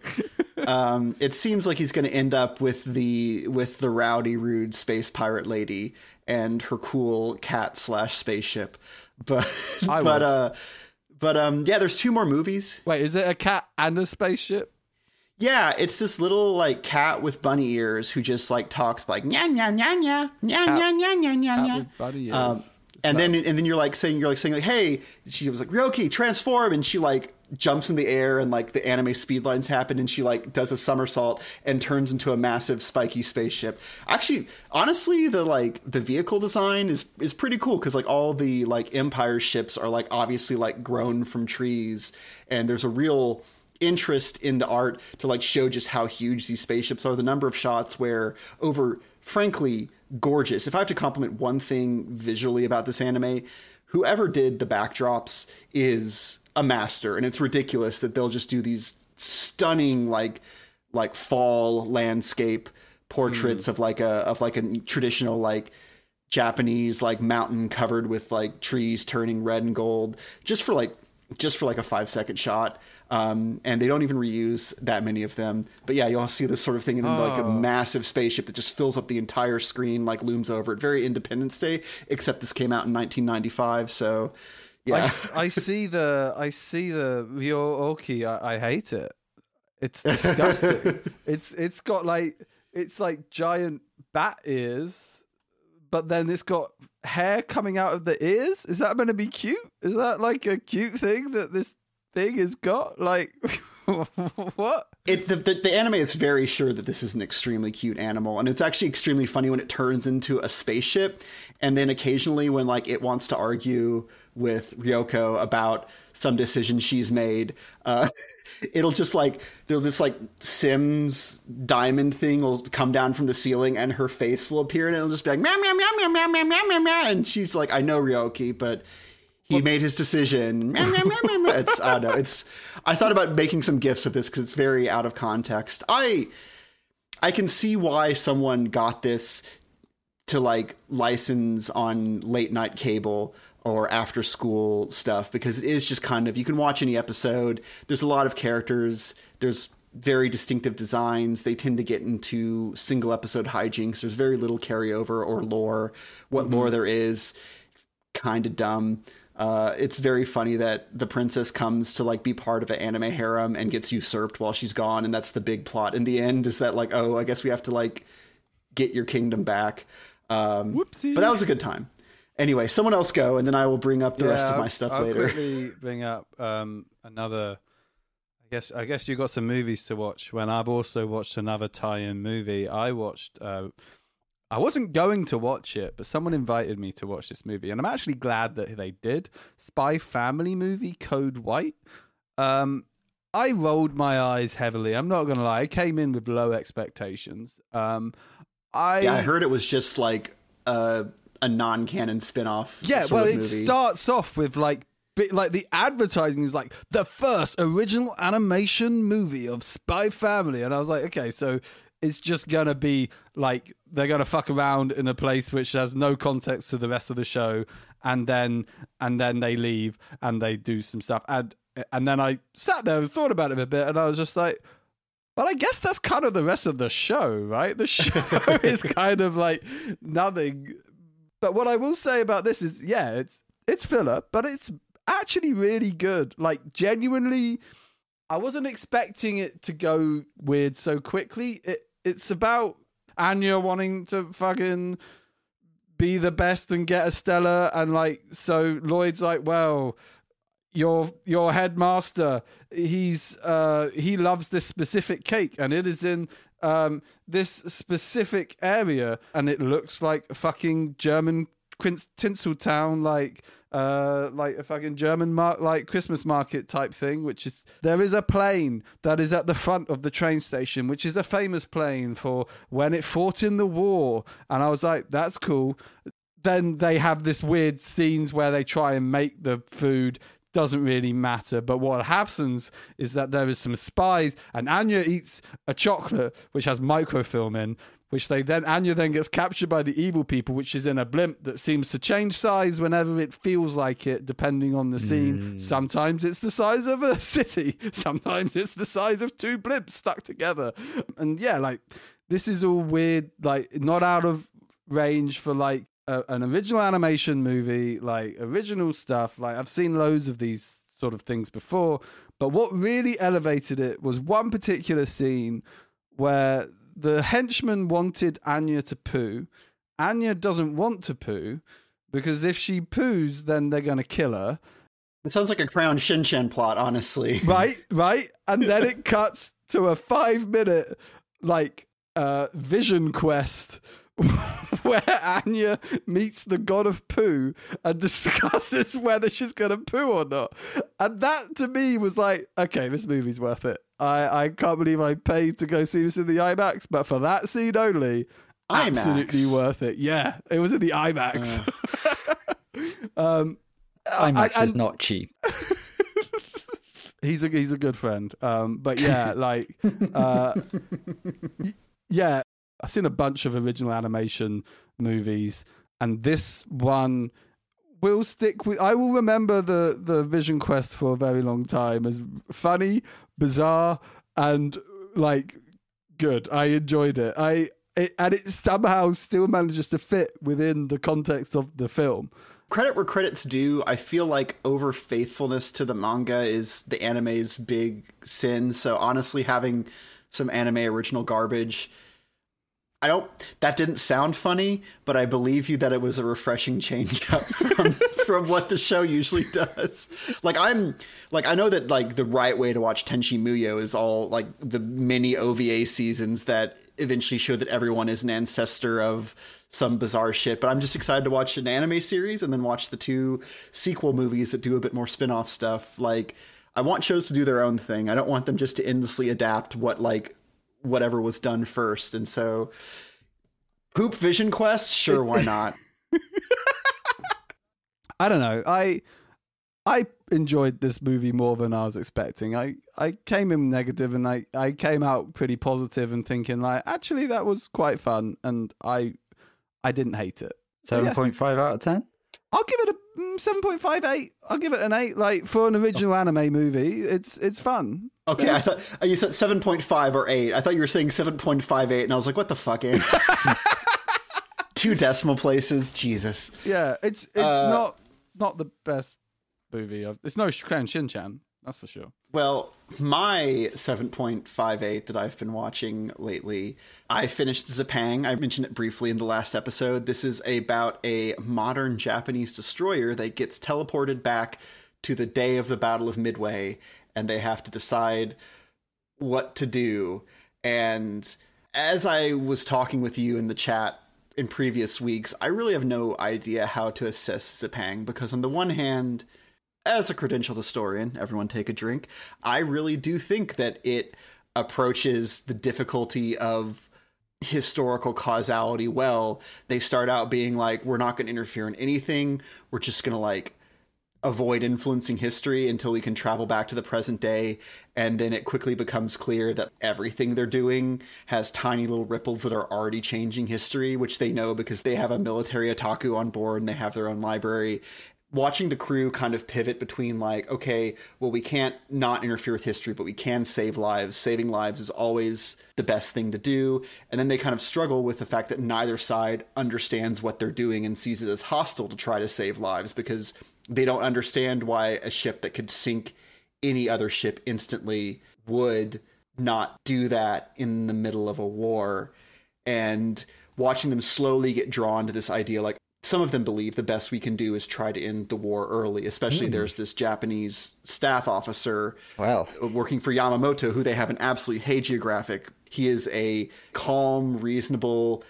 Um, it seems like he's going to end up with the with the rowdy, rude space pirate lady and her cool cat slash spaceship. But I but would. uh, but um, yeah, there's two more movies. Wait, is it a cat and a spaceship? Yeah, it's this little like cat with bunny ears who just like talks like nya nya nya nya nya nya nya nya nya Cat nya. with bunny ears. Um, and then and then you're like saying you're like saying like, hey, she was like, Ryoki, transform, and she like jumps in the air and like the anime speed lines happen and she like does a somersault and turns into a massive spiky spaceship. Actually, honestly, the like the vehicle design is is pretty cool because like all the like Empire ships are like obviously like grown from trees, and there's a real interest in the art to like show just how huge these spaceships are. The number of shots where over frankly gorgeous. If I have to compliment one thing visually about this anime, whoever did the backdrops is a master, and it's ridiculous that they'll just do these stunning like like fall landscape portraits mm. of like a of like a traditional like Japanese like mountain covered with like trees turning red and gold, just for like just for like a five second shot. Um, and they don't even reuse that many of them. But yeah, you'll see this sort of thing in oh. like a massive spaceship that just fills up the entire screen, like looms over it. Very Independence Day, except this came out in nineteen ninety-five. So yeah, I, I see the I see the Ryo-Ohki. I, I hate it. It's disgusting. it's it's got like it's like giant bat ears, but then it's got hair coming out of the ears. Is that meant to be cute? Is that like a cute thing that this thing has got? Like what? It the, the the anime is very sure that this is an extremely cute animal, and it's actually extremely funny when it turns into a spaceship, and then occasionally when like it wants to argue with Ryoko about some decision she's made, uh it'll just like there'll this like Sims diamond thing will come down from the ceiling and her face will appear and it'll just be like meow meow meow meow meow meow meow meow meow, and she's like, I know Ryoki, but he well, made his decision. Meow, meow, meow, meow, meow. It's I don't know. It's I thought about making some GIFs of this because it's very out of context. I I can see why someone got this to like license on late night cable or after school stuff, because it is just kind of, you can watch any episode. There's a lot of characters. There's very distinctive designs. They tend to get into single episode hijinks. There's very little carryover or lore. What mm-hmm. lore there is, kind of dumb. Uh, it's very funny that the princess comes to like be part of an anime harem and gets usurped while she's gone. And that's the big plot in the end, is that like, oh, I guess we have to like get your kingdom back. Um, Whoopsie. But that was a good time. Anyway, someone else go, and then I will bring up the yeah, rest of my stuff I'll later. I'll quickly bring up um, another. I guess I guess you got some movies to watch. When I've also watched another tie-in movie. I watched. Uh, I wasn't going to watch it, but someone invited me to watch this movie, and I'm actually glad that they did. Spy Family movie, Code White. Um, I rolled my eyes heavily. I'm not gonna lie. I came in with low expectations. Um, I yeah, I heard it was just like a. a non-canon spin-off. Yeah, sort well, of it movie. starts off with like, bit, like the advertising is like the first original animation movie of Spy Family, and I was like, okay, so it's just gonna be like they're gonna fuck around in a place which has no context to the rest of the show, and then and then they leave and they do some stuff, and and then I sat there and thought about it a bit, and I was just like, well, I guess that's kind of the rest of the show, right? The show is kind of like nothing. But what I will say about this is, yeah, it's it's filler, but it's actually really good. Like, genuinely, I wasn't expecting it to go weird so quickly. It It's about Anya wanting to fucking be the best and get a Stellar, and, like, so Lloyd's like, well, your your headmaster, he's uh he loves this specific cake, and it is in um this specific area, and it looks like a fucking German Tinseltown, like uh like a fucking German mar- like Christmas market type thing, which is, there is a plane that is at the front of the train station, which is a famous plane for when it fought in the war. And I was like, that's cool. Then they have this weird scenes where they try and make the food. Doesn't really matter, but what happens is that there is some spies, and Anya eats a chocolate which has microfilm in, which they then Anya then gets captured by the evil people, which is in a blimp that seems to change size whenever it feels like it, depending on the scene. Mm. Sometimes it's the size of a city, sometimes it's the size of two blimps stuck together. And yeah, like, this is all weird, like not out of range for like A, an original animation movie, like original stuff. Like, I've seen loads of these sort of things before, but what really elevated it was one particular scene where the henchman wanted Anya to poo. Anya doesn't want to poo because if she poos, then they're going to kill her. It sounds like a Crayon Shin-chan plot, honestly. Right, right. And then it cuts to a five minute like uh, vision quest where Anya meets the god of poo and discusses whether she's going to poo or not. And that, to me, was like, okay, this movie's worth it. I, I can't believe I paid to go see this in the IMAX, but for that scene only, IMAX. Absolutely worth it. Yeah, it was in the IMAX. Uh. um, IMAX I, I, is not cheap. He's a he's a good friend. Um, but yeah, like, uh, y- yeah, I've seen a bunch of original animation movies, and this one will stick with. I will remember the the Vision Quest for a very long time as funny, bizarre, and like good. I enjoyed it. I it, and it somehow still manages to fit within the context of the film. Credit where credit's due. I feel like over faithfulness to the manga is the anime's big sin. So honestly, having some anime original garbage, I don't, that didn't sound funny, but I believe you that it was a refreshing change up from, from what the show usually does. Like I'm like, I know that like the right way to watch Tenchi Muyo is all like the mini O V A seasons that eventually show that everyone is an ancestor of some bizarre shit, but I'm just excited to watch an anime series and then watch the two sequel movies that do a bit more spin-off stuff. Like, I want shows to do their own thing. I don't want them just to endlessly adapt what, like, whatever was done first. And so, Poop Vision Quest? Sure, why not? I don't know. I I enjoyed this movie more than I was expecting. I, I came in negative and I, I came out pretty positive and thinking, like, actually, that was quite fun. And I... I didn't hate it. seven point five yeah. out of ten? I'll give it a mm, seven point five eight. I'll give it an eight. Like, for an original anime movie, it's it's fun. Okay, yeah. I thought you said seven point five or eight. I thought you were saying seven point five eight, and I was like, what the fuck, Ant? Two decimal places. Jesus. Yeah, it's it's uh, not not the best movie. Of, it's no Crayon Shin-chan, that's for sure. Well, my seven point five eight that I've been watching lately, I finished Zepang. I mentioned it briefly in the last episode. This is about a modern Japanese destroyer that gets teleported back to the day of the Battle of Midway, and they have to decide what to do. And as I was talking with you in the chat in previous weeks, I really have no idea how to assess Zepang, because on the one hand, as a credentialed historian, everyone take a drink, I really do think that it approaches the difficulty of historical causality well. They start out being like, we're not going to interfere in anything. We're just going to like avoid influencing history until we can travel back to the present day. And then it quickly becomes clear that everything they're doing has tiny little ripples that are already changing history, which they know because they have a military otaku on board and they have their own library. Watching the crew kind of pivot between like, okay, well, we can't not interfere with history, but we can save lives. Saving lives is always the best thing to do. And then they kind of struggle with the fact that neither side understands what they're doing and sees it as hostile to try to save lives, because they don't understand why a ship that could sink any other ship instantly would not do that in the middle of a war. And watching them slowly get drawn to this idea, like, some of them believe the best we can do is try to end the war early, especially mm. there's this Japanese staff officer wow. working for Yamamoto, who they have an absolute hagiographic. He is a calm, reasonable,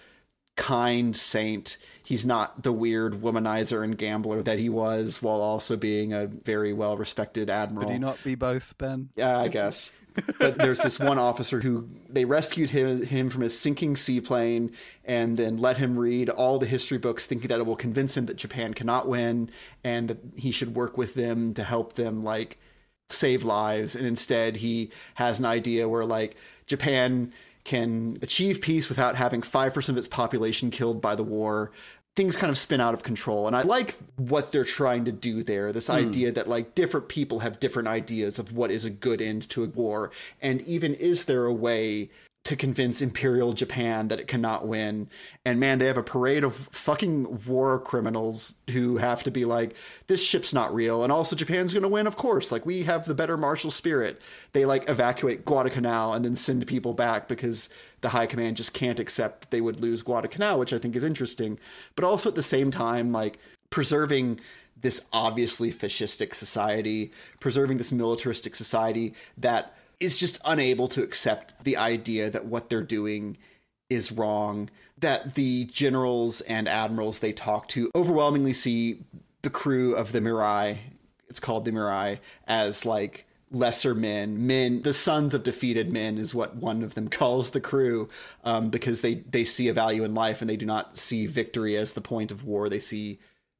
kind saint. He's not the weird womanizer and gambler that he was, while also being a very well-respected admiral. Could he not be both, Ben? Yeah, I guess. But there's this one officer who they rescued him, him from his sinking seaplane and then let him read all the history books, thinking that it will convince him that Japan cannot win and that he should work with them to help them like save lives. And instead he has an idea where like Japan can achieve peace without having five percent of its population killed by the war. Things kind of spin out of control. And I like what they're trying to do there. This mm. idea that like different people have different ideas of what is a good end to a war. And even is there a way to convince Imperial Japan that it cannot win? And man, they have a parade of fucking war criminals who have to be like, this ship's not real. And also Japan's going to win, of course. Like, we have the better martial spirit. They like evacuate Guadalcanal and then send people back because the high command just can't accept that they would lose Guadalcanal, which I think is interesting. But also at the same time, like preserving this obviously fascistic society, preserving this militaristic society that is just unable to accept the idea that what they're doing is wrong, that the generals and admirals they talk to overwhelmingly see the crew of the Mirai, it's called the Mirai, as like lesser men, men, the sons of defeated men is what one of them calls the crew, um, because they, they see a value in life and they do not see victory as the point of war. They see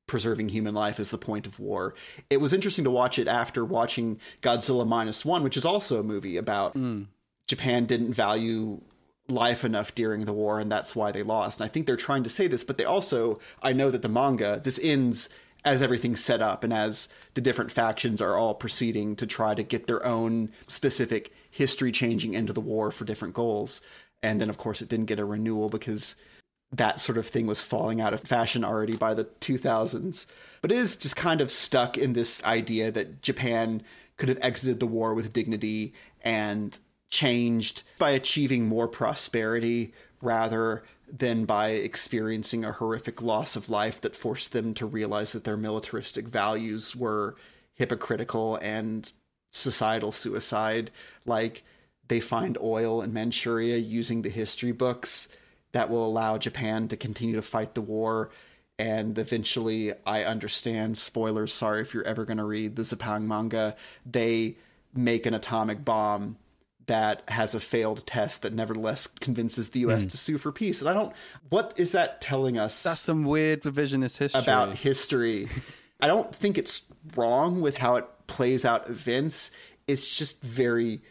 preserving human life is the point of war. It was interesting to watch it after watching Godzilla Minus One, which is also a movie about mm. Japan didn't value life enough during the war, and that's why they lost. And I think they're trying to say this, but they also, I know that the manga, this ends as everything's set up and as the different factions are all proceeding to try to get their own specific history changing into the war for different goals. And then, of course, it didn't get a renewal because that sort of thing was falling out of fashion already by the two thousands. But it is just kind of stuck in this idea that Japan could have exited the war with dignity and changed by achieving more prosperity rather than by experiencing a horrific loss of life that forced them to realize that their militaristic values were hypocritical and societal suicide. Like, they find oil in Manchuria using the history books that will allow Japan to continue to fight the war. And eventually, I understand, spoilers, sorry if you're ever going to read the Zepang manga, they make an atomic bomb that has a failed test that nevertheless convinces the U S mm. to sue for peace. And I don't, what is that telling us? That's some weird revisionist history. About history. I don't think it's wrong with how it plays out events. It's just very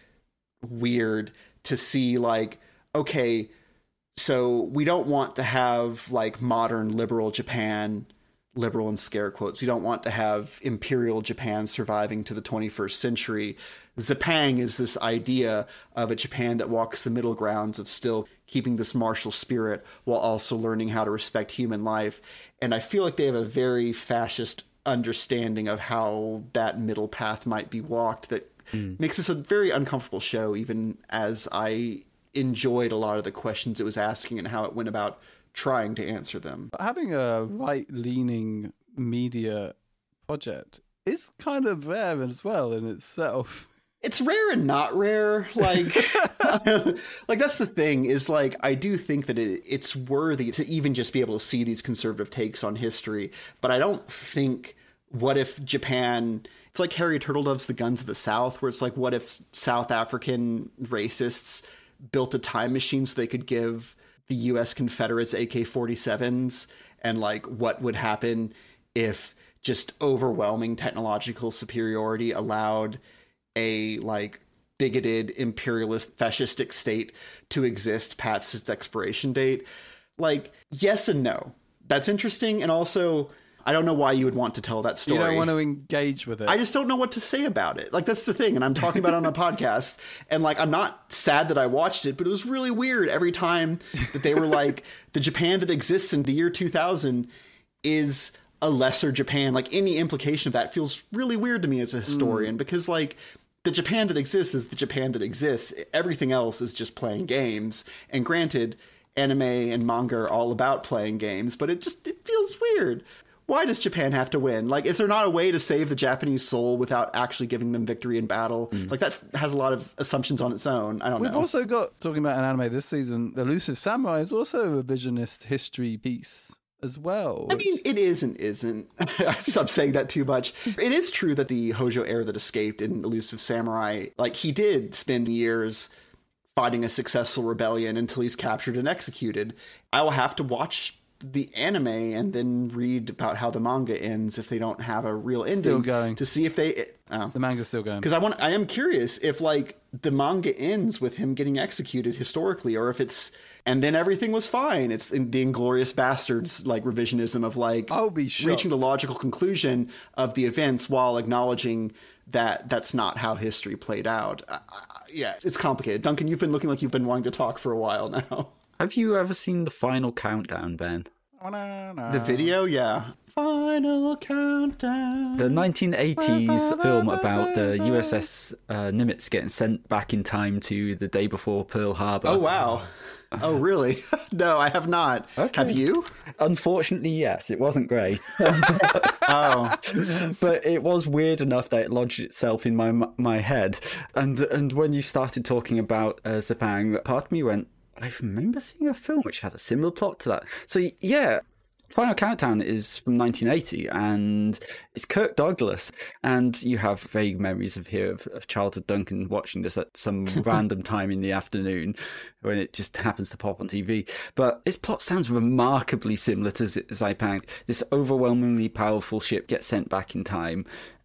weird to see, like, okay, so we don't want to have like modern liberal Japan, liberal in scare quotes. We don't want to have imperial Japan surviving to the twenty-first century. Zepang is this idea of a Japan that walks the middle grounds of still keeping this martial spirit while also learning how to respect human life. And I feel like they have a very fascist understanding of how that middle path might be walked that mm. makes this a very uncomfortable show, even as I enjoyed a lot of the questions it was asking and how it went about trying to answer them. Having a right-leaning media project is kind of rare as well in itself. It's rare and not rare. Like, like that's the thing is, like, I do think that it, it's worthy to even just be able to see these conservative takes on history. But I don't think, what if Japan, it's like Harry Turtledove's The Guns of the South, where it's like, what if South African racists built a time machine so they could give the U S Confederates A K forty-sevens, and like what would happen if just overwhelming technological superiority allowed a like bigoted imperialist fascistic state to exist past its expiration date. Like, yes and no. That's interesting. And also, I don't know why you would want to tell that story. You don't want to engage with it. I just don't know what to say about it. Like, that's the thing. And I'm talking about it on a podcast. And like, I'm not sad that I watched it, but it was really weird every time that they were like, the Japan that exists in the year two thousand is a lesser Japan. Like, any implication of that feels really weird to me as a historian, mm. because like, the Japan that exists is the Japan that exists. Everything else is just playing games. And granted, anime and manga are all about playing games, but it just, it feels weird. Why does Japan have to win? Like, is there not a way to save the Japanese soul without actually giving them victory in battle? Mm. Like, that has a lot of assumptions on its own. I don't We've know. We've also got, talking about an anime this season, Elusive Samurai is also a revisionist history piece as well. I mean, it is and isn't. I've stopped saying that too much. It is true that the Hojo heir that escaped in Elusive Samurai, like, he did spend years fighting a successful rebellion until he's captured and executed. I will have to watch the anime and then read about how the manga ends if they don't have a real ending. Still going. To see if they... Oh. The manga's still going. Because I want, I am curious if, like, the manga ends with him getting executed historically, or if it's... And then everything was fine. It's the Inglourious Bastards, like, revisionism of, like, I'll be shocked. Reaching the logical conclusion of the events while acknowledging that that's not how history played out. Uh, yeah, it's complicated. Duncan, you've been looking like you've been wanting to talk for a while now. Have you ever seen The Final Countdown, Ben? The video? Yeah. Final Countdown. The nineteen eighties film about the U S S uh, Nimitz getting sent back in time to the day before Pearl Harbor. Oh, wow. Oh, really? No, I have not. Okay. Have you? Unfortunately, yes. It wasn't great. Oh. But it was weird enough that it lodged itself in my my head. And and when you started talking about uh, Zepang, part of me went, I remember seeing a film which had a similar plot to that. So, yeah, Final Countdown is from nineteen eighty, and it's Kirk Douglas. And you have vague memories of here of, of childhood Duncan watching this at some random time in the afternoon when it just happens to pop on T V. But its plot sounds remarkably similar to Z- Xipang. This overwhelmingly powerful ship gets sent back in time,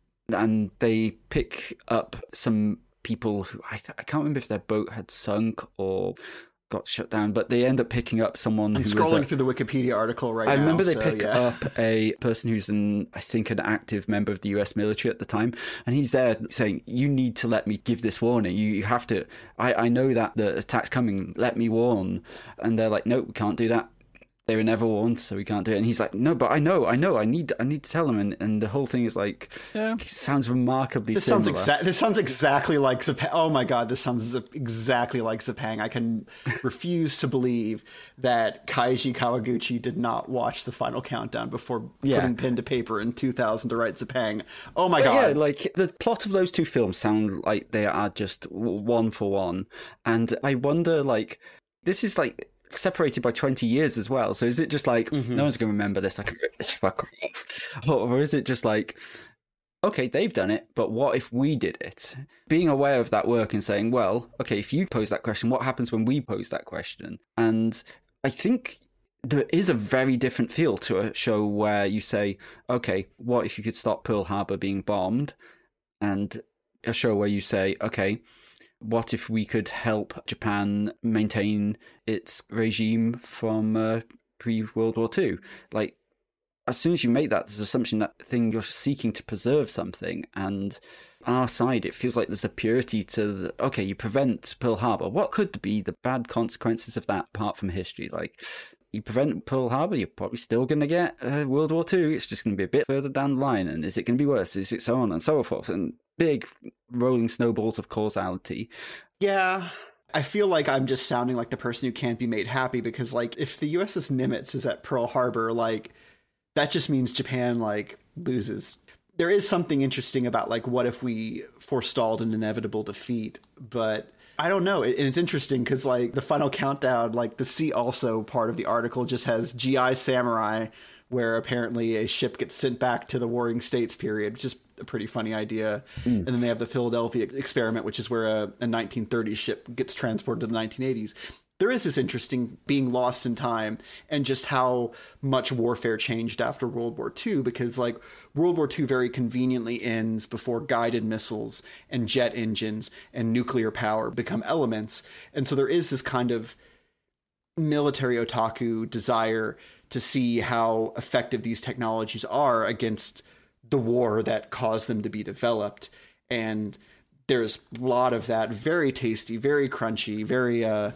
and they pick up some people who I, th- I can't remember if their boat had sunk or got shut down, but they end up picking up someone I'm who scrolling was a, through the Wikipedia article right I now. remember they so, pick yeah. up a person who's an I think an active member of the U S military at the time, and he's there saying, you need to let me give this warning. You, you have to I, I know that the attack's coming, let me warn. And they're like, nope, we can't do that. They were never warned, so we can't do it. And he's like, no, but I know, I know, I need, I need to tell them. And, and the whole thing is like, Yeah. it sounds remarkably This similar. sounds exact. This sounds exactly like Xipang. Oh my god, this sounds exactly like Xipang. I can refuse to believe that Kaiji Kawaguchi did not watch the Final Countdown before Yeah. putting pen to paper in two thousand to write Xipang. Oh my But god. yeah, like the plot of those two films sound like they are just w- one for one. And I wonder, like, this is like separated by twenty years as well. So is it just like, Mm-hmm. no one's going to remember this, I can rip this fucker off? Or, or is it just like, okay, they've done it, but what if we did it? Being aware of that work and saying, well, okay, if you pose that question, what happens when we pose that question? And I think there is a very different feel to a show where you say, okay, what if you could stop Pearl Harbor being bombed? And a show where you say, okay, what if we could help Japan maintain its regime from uh, pre-World War Two? Like, as soon as you make that, there's an assumption that thing you're seeking to preserve something. And on our side, it feels like there's a purity to the, okay, you prevent Pearl Harbor. What could be the bad consequences of that apart from history? Like, you prevent Pearl Harbor, you're probably still going to get uh, World War Two. It's just going to be a bit further down the line. And is it going to be worse? Is it so on and so forth? And big rolling snowballs of causality. Yeah. I feel like I'm just sounding like the person who can't be made happy because, like, if the U S S Nimitz is at Pearl Harbor, like, that just means Japan, like, loses. There is something interesting about, like, what if we forestalled an inevitable defeat? But I don't know. And it's interesting because, like, the Final Countdown, like, the See Also part of the article just has G I Samurai, where apparently a ship gets sent back to the Warring States period, which is a pretty funny idea. Mm. And then they have the Philadelphia experiment, which is where a, a nineteen thirties ship gets transported to the nineteen eighties. There is this interesting being lost in time and just how much warfare changed after World War Two, because, like, World War Two very conveniently ends before guided missiles and jet engines and nuclear power become elements. And so there is this kind of military otaku desire to see how effective these technologies are against the war that caused them to be developed. And there's a lot of that very tasty, very crunchy, very uh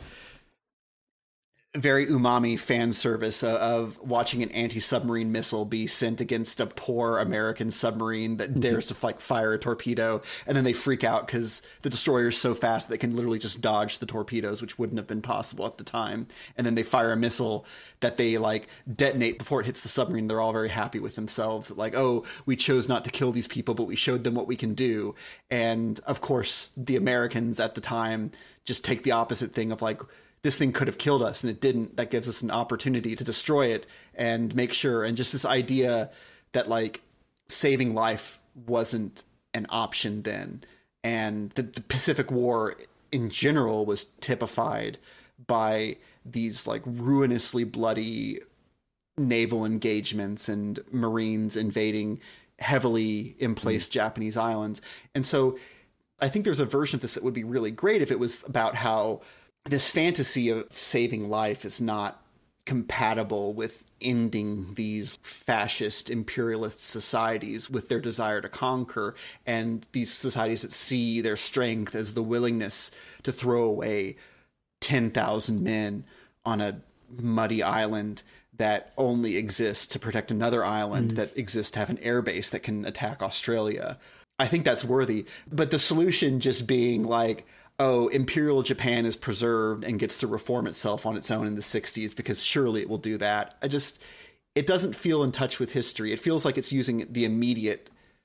very umami fan service of, of watching an anti-submarine missile be sent against a poor American submarine that dares to, like, fire a torpedo, and then they freak out because the destroyer is so fast that they can literally just dodge the torpedoes, which wouldn't have been possible at the time. And then they fire a missile that they, like, detonate before it hits the submarine. They're all very happy with themselves, like, oh, we chose not to kill these people, but we showed them what we can do. And of course the Americans at the time just take the opposite thing of, like, this thing could have killed us and it didn't. That gives us an opportunity to destroy it and make sure. And just this idea that, like, saving life wasn't an option then. And the, the Pacific War in general was typified by these, like, ruinously bloody naval engagements and Marines invading heavily emplaced mm. Japanese islands. And so I think there's a version of this that would be really great if it was about how this fantasy of saving life is not compatible with ending these fascist imperialist societies with their desire to conquer, and these societies that see their strength as the willingness to throw away ten thousand men on a muddy island that only exists to protect another island mm. that exists to have an air base that can attack Australia. I think that's worthy. But the solution just being like, oh, Imperial Japan is preserved and gets to reform itself on its own in the sixties because surely it will do that. I just, it doesn't feel in touch with history. It feels like it's using the immediate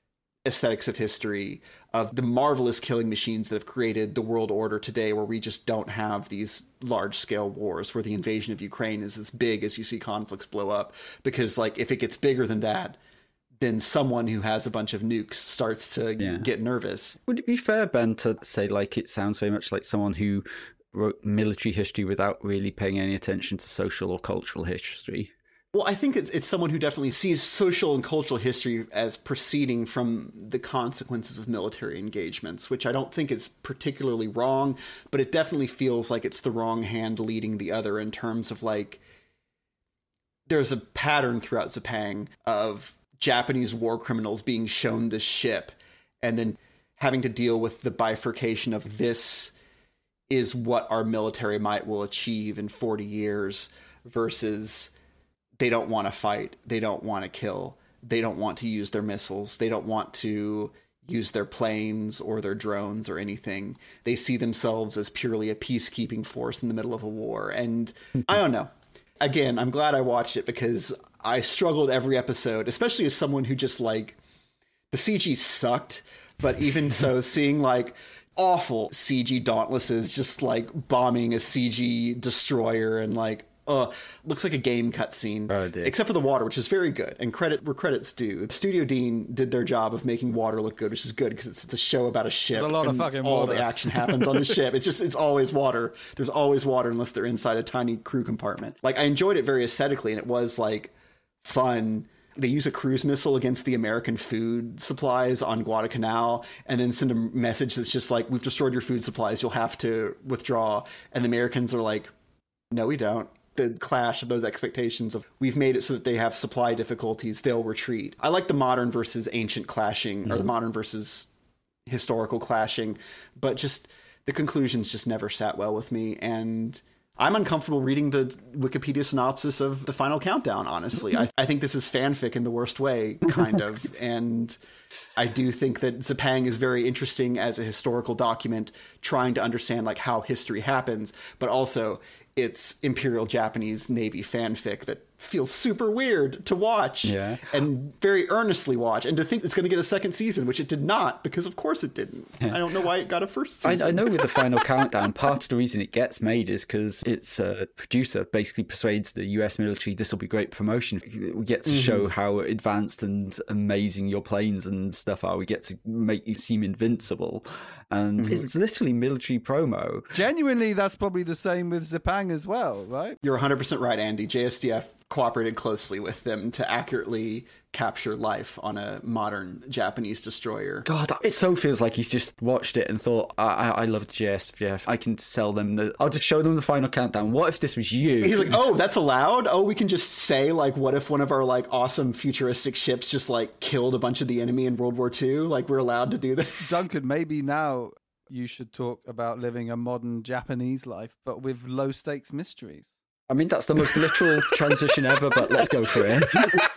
aesthetics of history, of the marvelous killing machines that have created the world order today, where we just don't have these large scale wars, where the invasion of Ukraine is as big as you see conflicts blow up. Because like, if it gets bigger than that, then someone who has a bunch of nukes starts to Yeah. get nervous. Would it be fair, Ben, to say like it sounds very much like someone who wrote military history without really paying any attention to social or cultural history? Well, I think it's it's someone who definitely sees social and cultural history as proceeding from the consequences of military engagements, which I don't think is particularly wrong, but it definitely feels like it's the wrong hand leading the other in terms of like, there's a pattern throughout Zepang of Japanese war criminals being shown this ship and then having to deal with the bifurcation of this is what our military might will achieve in forty years versus they don't want to fight. They don't want to kill. They don't want to use their missiles. They don't want to use their planes or their drones or anything. They see themselves as purely a peacekeeping force in the middle of a war. And I don't know. Again, I'm glad I watched it because I struggled every episode, especially as someone who just like, the C G sucked. But even so, seeing like awful C G Dauntlesses just like bombing a C G destroyer and like, uh, looks like a game cutscene, Oh, dear. except for the water, which is very good. And credit where credit's due. Studio Dean did their job of making water look good, which is good because it's, it's a show about a ship. There's a lot of and fucking all water. the action happens on the ship. It's just, it's always water. There's always water unless they're inside a tiny crew compartment. Like, I enjoyed it very aesthetically, and it was like fun. They use a cruise missile against the American food supplies on Guadalcanal and then send a message that's just like, we've destroyed your food supplies. You'll have to withdraw. And the Americans are like, no, we don't. The clash of those expectations of we've made it so that they have supply difficulties, they'll retreat. I like the modern versus ancient clashing, or the modern versus historical clashing, but just the conclusions just never sat well with me. And I'm uncomfortable reading the Wikipedia synopsis of the final countdown, honestly. I, I think this is fanfic in the worst way, kind of. And I do think that Zepang is very interesting as a historical document, trying to understand like how history happens, but also it's Imperial Japanese Navy fanfic that feels super weird to watch Yeah. and very earnestly watch, and to think it's going to get a second season, which it did not, because of course it didn't. I don't know why it got a first I, season. I know with the final countdown, part of the reason it gets made is because its uh, producer basically persuades the U S military this will be great promotion. We get to Mm-hmm. show how advanced and amazing your planes and stuff are. We get to make you seem invincible. And Mm-hmm. it's literally military promo. Genuinely, that's probably the same with Zepang as well, right? You're one hundred percent right, Andy. J S D F cooperated closely with them to accurately capture life on a modern Japanese destroyer. God, it so feels like he's just watched it and thought, I, I, I love J S D F. I can sell them. The, I'll just show them the final countdown. What if this was you? He's like, oh, that's allowed? Oh, we can just say, like, what if one of our, like, awesome futuristic ships just, like, killed a bunch of the enemy in World War Two? Like, we're allowed to do this? Duncan, maybe now you should talk about living a modern Japanese life, but with low stakes mysteries. I mean, that's the most literal transition ever, but let's go for it.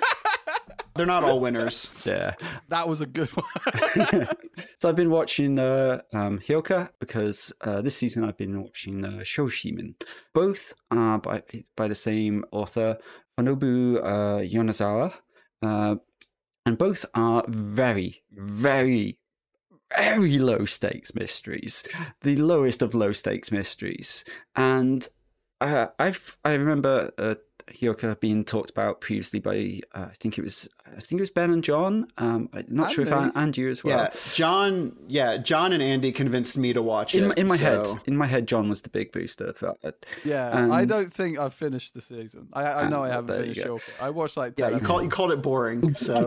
They're not all winners. Yeah. That was a good one. So I've been watching uh, um, Hyoka because uh, this season I've been watching uh, Shoshimen. Both are by, by the same author, Hanobu uh, Yonezawa, uh, and both are very, very, very low stakes mysteries. The lowest of low stakes mysteries. And uh, I've I remember uh, Hyoka being talked about previously by uh, I think it was I think it was Ben and John. Um, I'm not And sure if me. I, and you as well. Yeah, John. Yeah, John and Andy convinced me to watch In, it. in my so- head, in my head, John was the big booster for it. Yeah, And- I don't think I've finished the season. I, I know Ah, I haven't there you finished go. Shulker. I watched like Yeah, ten you call you called it boring. So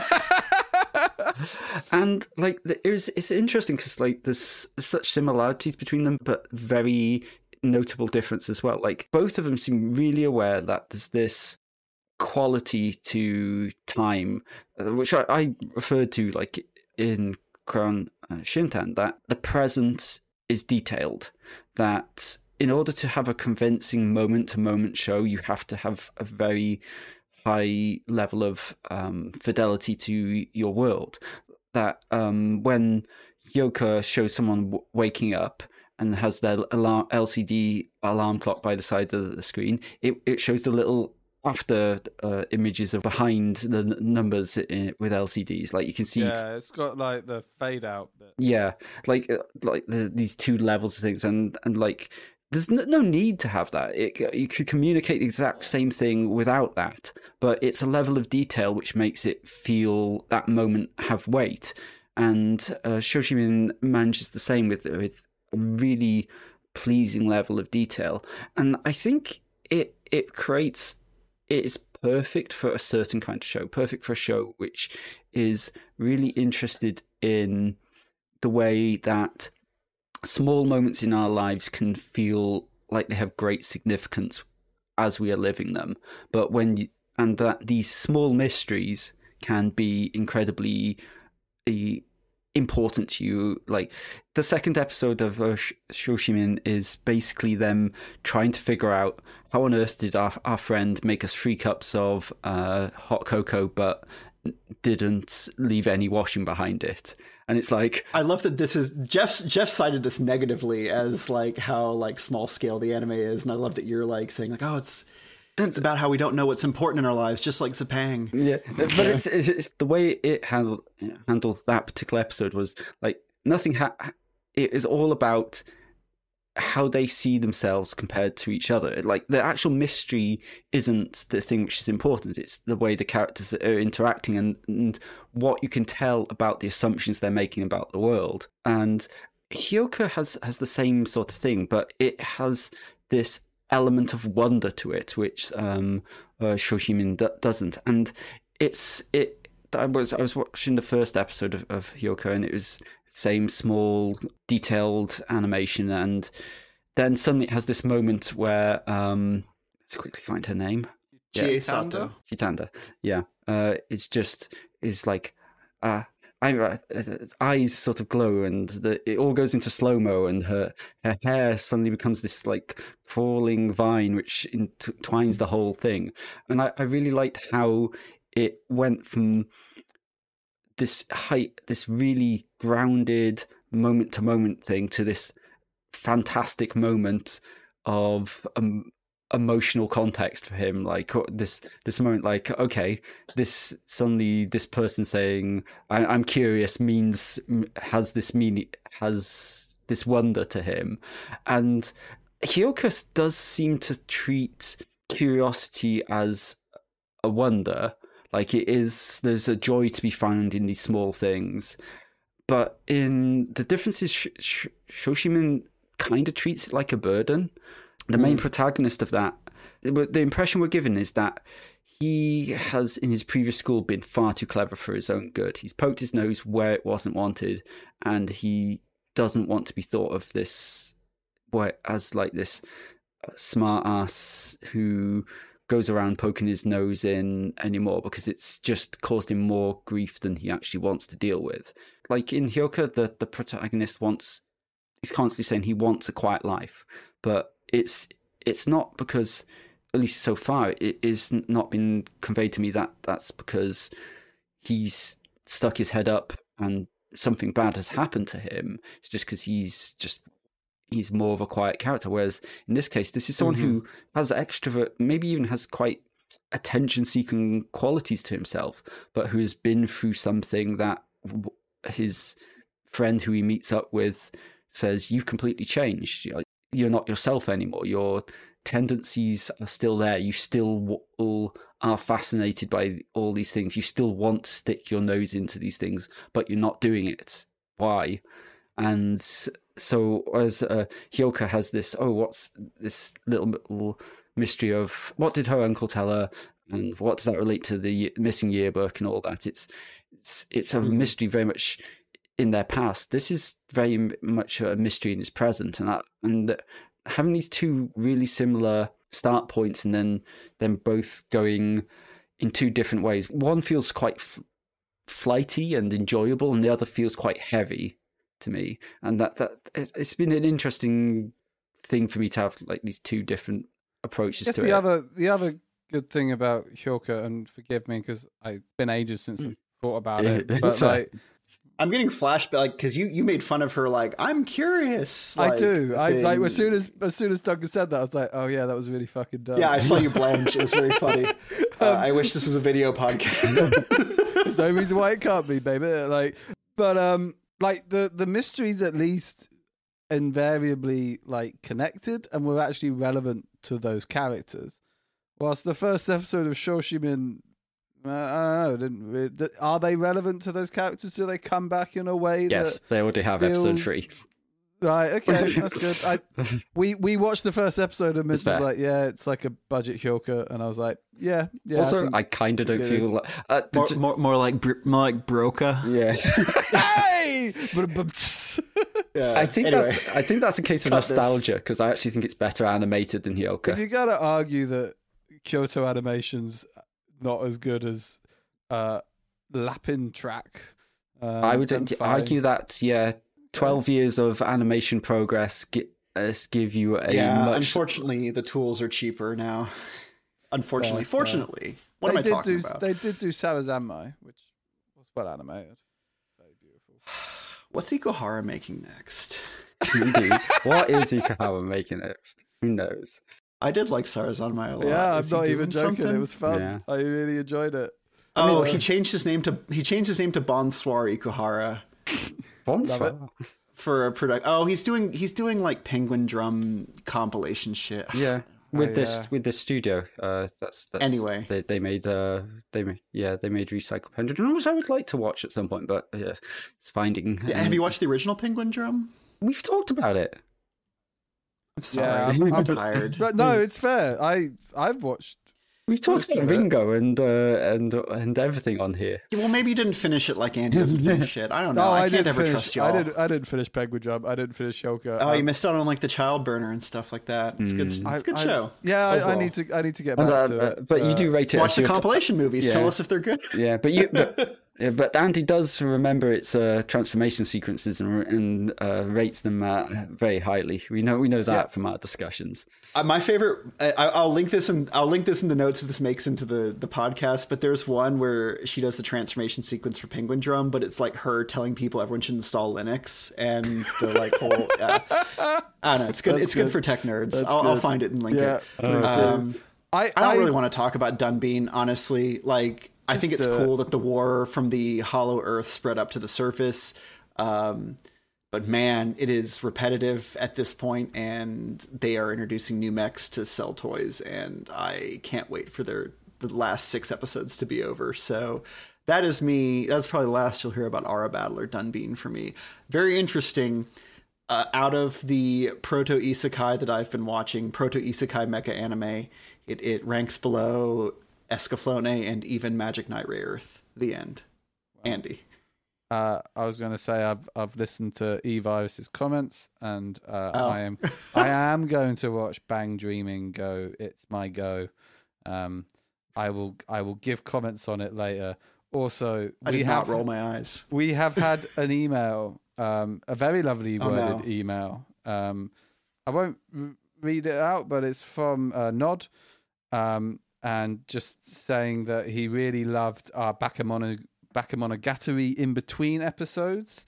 uh, And like, the- it was, it's interesting because like there's such similarities between them, but very notable difference as well. Like both of them seem really aware that there's this quality to time, uh, which I, I referred to like in Crayon uh, Shintan, that the present is detailed. That in order to have a convincing moment-to-moment show, you have to have a very high level of um, fidelity to your world. That um, when Hyoka shows someone w- waking up and has their alarm, L C D alarm clock by the side of the screen, it, it shows the little after uh, images of behind the n- numbers in, with L C Ds. Like you can see, Yeah, it's got like the fade out bit. yeah, like uh, like the, these two levels of things, and and like there's no, no need to have that. It, you could communicate the exact same thing without that, but it's a level of detail which makes it feel that moment have weight. And uh, Shoshimin manages the same with with a really pleasing level of detail, and I think it it creates it is perfect for a certain kind of show, perfect for a show which is really interested in the way that small moments in our lives can feel like they have great significance as we are living them, but when you, and that these small mysteries can be incredibly uh, important to you. Like the second episode of uh, Shoshimin is basically them trying to figure out how on earth did our, our friend make us three cups of uh, hot cocoa but didn't leave any washing behind it. And it's like, I love that this is Jeff. Jeff cited this negatively as like how like small scale the anime is, and I love that you're like saying like, oh, it's it's about how we don't know what's important in our lives, just like Zapang. Yeah, but it's, it's, it's the way it handled handled that particular episode was like nothing. Ha- it is all about how they see themselves compared to each other. Like the actual mystery isn't the thing which is important. It's the way the characters are interacting and, and what you can tell about the assumptions they're making about the world. And Hyoka has has the same sort of thing, but it has this element of wonder to it, which um, uh, Shoshimin d- doesn't. And it's it. I was I was watching the first episode of, of Hyoka, and it was same small, detailed animation, and then suddenly it has this moment where um, let's quickly find her name. Chie Sato. Chitanda. Yeah, uh, it's just is like. Uh, I, uh, eyes sort of glow, and the, it all goes into slow mo, and her her hair suddenly becomes this like crawling vine, which entwines the whole thing. And I, I really liked how it went from this height, this really grounded moment to moment thing, to this fantastic moment of um, emotional context for him. Like this this moment, like, okay, this suddenly this person saying I, I'm curious means has this meaning, has this wonder to him. And Hyoka does seem to treat curiosity as a wonder. Like it is, there's a joy to be found in these small things. But in the difference is Sh- Sh- Shoshimin kind of treats it like a burden. The main mm. protagonist of that, the impression we're given is that he has, in his previous school, been far too clever for his own good. He's poked his nose where it wasn't wanted, and he doesn't want to be thought of this as like this smart ass who goes around poking his nose in anymore, because it's just caused him more grief than he actually wants to deal with. Like in Hyoka, the, the protagonist wants, he's constantly saying he wants a quiet life, but it's it's not because, at least so far, it is not been conveyed to me that that's because he's stuck his head up and something bad has happened to him. It's just because he's just he's more of a quiet character. Whereas in this case, this is someone mm-hmm. who has extrovert, maybe even has quite attention-seeking qualities to himself, but who has been through something that his friend who he meets up with says, "You've completely changed. You're not yourself anymore. Your tendencies are still there. You still all are fascinated by all these things. You still want to stick your nose into these things, but you're not doing it. Why?" And so as uh, Hyoka has this, oh, what's this little, little mystery of what did her uncle tell her, and what does that relate to the missing yearbook and all that? It's it's it's a mm-hmm. mystery very much in their past. This is very much a mystery in his present, and that and having these two really similar start points, and then then both going in two different ways. One feels quite f- flighty and enjoyable, and the other feels quite heavy to me. And that that it's been an interesting thing for me to have like these two different approaches to the it. Other the other good thing about Hyoka, and forgive me because it's been ages since mm. I've thought about Yeah, it, but like. like. I'm getting flashback like because you you made fun of her like I'm curious. I like, do. I like thing. as soon as as soon as Duncan said that, I was like, oh yeah, that was really fucking dumb. Yeah, I saw you blanch. It was very funny. Uh, I wish this was a video podcast. There's no reason why it can't be, baby. Like, but um, like the the mysteries at least invariably like connected and were actually relevant to those characters. Whilst the first episode of Shoshimin, uh, I don't know, didn't really, are they relevant to those characters? Do they come back in a way? Yes, that they already have feels... episode three. Right, okay, that's good. I we we watched the first episode and Mitch was fair. like, yeah, it's like a budget Hyoka, and I was like, yeah, yeah. also, I, think... I kind of don't it feel is. like uh, more, d- more, more like br- more like Broca. yeah. hey, Yeah. I think Anyway. that's I think that's a case of Cut this. nostalgia because I actually think it's better animated than if Hyoka. you gotta argue that Kyoto Animation's not as good as uh, Lapin Track, um, I would then fine. argue that yeah, twelve years of animation progress gi- uh, give you a Yeah, much. unfortunately, the tools are cheaper now. Unfortunately, Fair, fair. fortunately, what they am I did talking do, about? They did do Sarazanmai, which was well animated. Very beautiful. What's Ikuhara making next? Indeed. What is Ikuhara making next? Who knows? I did like Sarazanmai a lot. Yeah, I'm Is he not even doing joking. something? It was fun. Yeah. I really enjoyed it. Oh, mean, he uh, changed his name to he changed his name to Bonsoir Ikuhara Bonsoir. for a product. Oh, he's doing he's doing like Penguin Drum compilation shit. Yeah, with Oh, this yeah. with this studio. Uh, that's that's Anyway. They they made uh they ma- yeah they made Recycle Pendulum, which I would like to watch at some point, but yeah, it's finding. Yeah, have you watched the original Penguin Drum? We've talked about it. I'm sorry, Yeah, I'm, I'm- tired. But no, it's fair. I I've watched. We've talked Most about of it. Ringo and uh, and and everything on here. Yeah, well, maybe you didn't finish it like Andy doesn't finish it. I don't know. No, I, I, can't didn't ever finish. trust y'all. I did. I didn't finish Penguin Jump. I didn't finish Hyoka. Oh, you Um, missed out on like the child burner and stuff like that. It's good. Mm. It's a good I- show. Yeah, I, I overall. need to. I need to get back And, uh, to it. but you Uh, do rate it. Watch as the your t- compilation movies. yeah. Tell us if they're good. Yeah, but you. But, yeah, but Andy does remember its uh, transformation sequences and, and uh, rates them uh, very highly. We know we know that Yeah. from our discussions. Uh, my favorite. I, I'll link this and I'll link this in the notes if this makes into the the podcast. But there's one where she does the transformation sequence for Penguin Drum, but it's like her telling people everyone should install Linux and the like whole. Yeah. I don't know. It's good. That's it's good. good. for tech nerds. That's I'll, I'll good. find it and link Yeah, it. please do. Um, I, I don't really want to talk about Dunbean, honestly. Like, I think it's Just, uh, cool that the war from the Hollow Earth spread up to the surface. Um, but man, it is repetitive at this point, and they are introducing new mechs to sell toys, and I can't wait for their the last six episodes to be over. So that is me. That's probably the last you'll hear about Aura Battler Dunbean for me. Very interesting. Uh, out of the proto isekai that I've been watching, proto isekai mecha anime, it, it ranks below Escaflowne and even Magic Knight Ray Earth. The end. Andy. Uh, I was going to say I've I've listened to E Virus's comments, and uh, Oh. I am I am going to watch Bang Dreaming Go. It's my go. Um, I will I will give comments on it later. Also, I we did have not roll my eyes. we have had an email, um, a very lovely Oh, worded no. email. Um, I won't r- read it out, but it's from uh, Nod, um, and just saying that he really loved our Bakemono- Bakemonogatari in between episodes.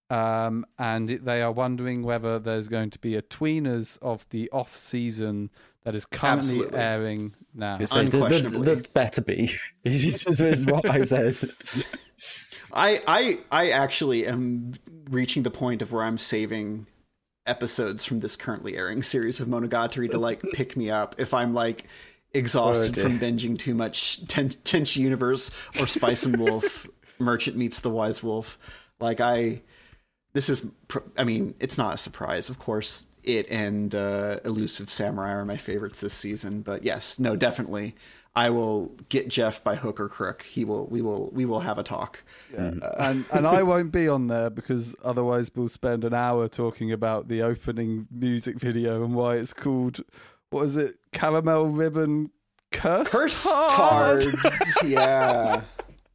Um, and it- they are wondering whether there's going to be a tweeners of the off season that is currently Absolutely. airing now. So the, the, Unquestionably. the better be. This is what I says. I, I I actually am reaching the point of where I'm saving episodes from this currently airing series of Monogatari to like pick me up if I'm like exhausted Oh, dear. from binging too much Ten- Tenchi Universe or Spice and Wolf, Merchant Meets the Wise Wolf. Like I, this is, pr- I mean, it's not a surprise, of course. It and uh, Elusive Samurai are my favorites this season, but yes, no, definitely, I will get Jeff by hook or crook. He will, we will, we will have a talk. Yeah, and and I won't be on there because otherwise we'll spend an hour talking about the opening music video and why it's called, what is it, Caramel Ribbon Curse Curse Card? card, yeah.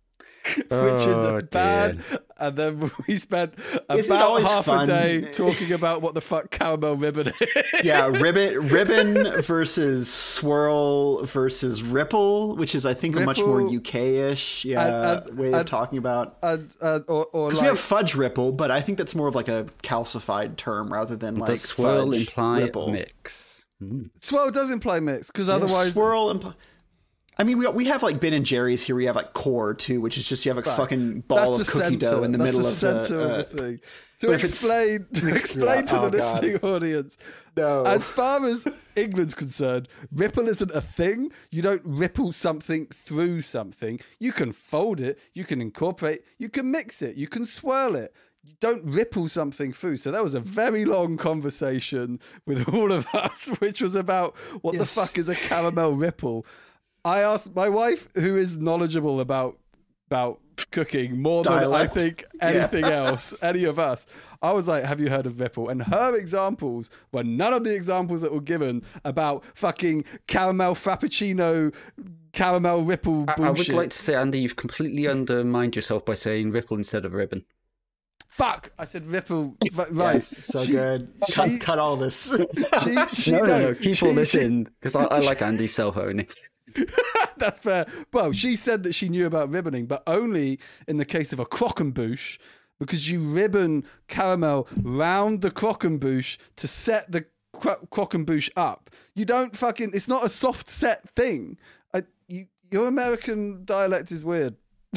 which Oh, is bad. dear. And then we spent Is it about always half fun? a day talking about what the fuck caramel ribbon is. Yeah, ribbon, ribbon versus swirl versus ripple, which is I think a much more Ripple. U K-ish yeah, And- and- way of and- talking about. And, and, or or Because like, we have fudge ripple, but I think that's more of like a calcified term rather than like Does swirl fudge imply ripple. mix? Mm. swirl does imply mix because Yeah, otherwise swirl imply. I mean, we we have like Ben and Jerry's here. We have like core too, which is just you have a Right. fucking ball that's of the cookie center. dough in the that's middle the of center the. Uh, of the thing. To but if it's explain, to mixed explain to the throughout- oh, God. listening audience, No. as far as England's concerned, ripple isn't a thing. You don't ripple something through something. You can fold it, you can incorporate, you can mix it, you can swirl it. You don't ripple something through. So that was a very long conversation with all of us, which was about what Yes. the fuck is a caramel ripple. I asked my wife, who is knowledgeable about about cooking more Dialect. than I think anything else, any of us. I was like, have you heard of ripple? And her examples were none of the examples that were given about fucking caramel frappuccino, caramel ripple I, bullshit. I would like to say, Andy, you've completely undermined yourself by saying ripple instead of ribbon. Fuck! I said ripple. Right. Yes, so She- good. she- Cut, cut all this. She, she, no, no, no, no, keep she- all this she- in because I, I like Andy's self-owning. That's fair. Well, she said that she knew about ribboning, but only in the case of a croquembouche, because you ribbon caramel round the croquembouche to set the cro- croquembouche up. You don't fucking. It's not a soft set thing. I, you, your American dialect is weird.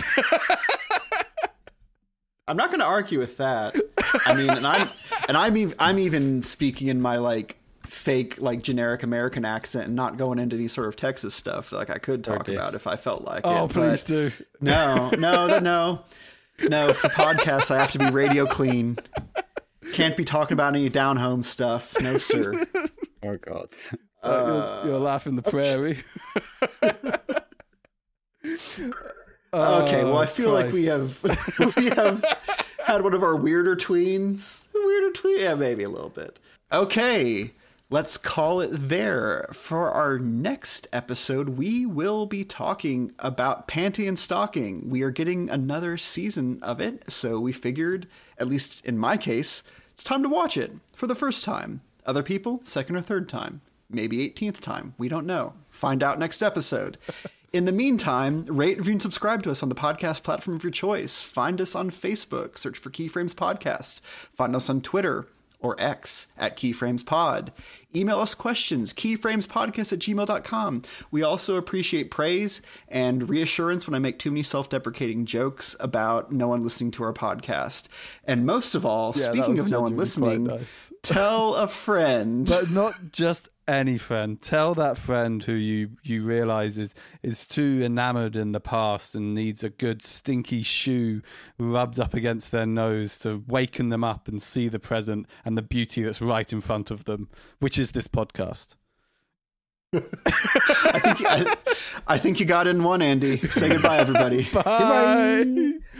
I'm not going to argue with that. I mean, and I'm and I'm even I'm even speaking in my like fake like generic American accent and not going into any sort of Texas stuff like I could talk dear. about if I felt like Oh, it. please but do. No, no, no, no, no. For podcasts, I have to be radio clean. Can't be talking about any down home stuff. No, sir. Oh God. Uh, you're, you're laughing the prairie. Okay, well, I Oh, feel like we Christ. have we have had one of our weirder tweens. Weirder tween, yeah, maybe a little bit. Okay, let's call it there. For our next episode, we will be talking about Panty and Stocking. We are getting another season of it, so we figured, at least in my case, it's time to watch it for the first time. Other people, second or third time, maybe eighteenth time. We don't know. Find out next episode. In the meantime, rate, review, and subscribe to us on the podcast platform of your choice. Find us on Facebook. Search for Keyframes Podcast. Find us on Twitter or X at KeyframesPod. Email us questions, keyframespodcast at gmail dot com. We also appreciate praise and reassurance when I make too many self-deprecating jokes about no one listening to our podcast. And most of all, Yeah, that speaking was of no one genuinely listening, quite nice. tell a friend. But not just any friend. Tell that friend who you, you realize is, is too enamored in the past and needs a good stinky shoe rubbed up against their nose to waken them up and see the present and the beauty that's right in front of them, which is this podcast. I think, I, I think you got in one, Andy. Say goodbye, everybody. Bye.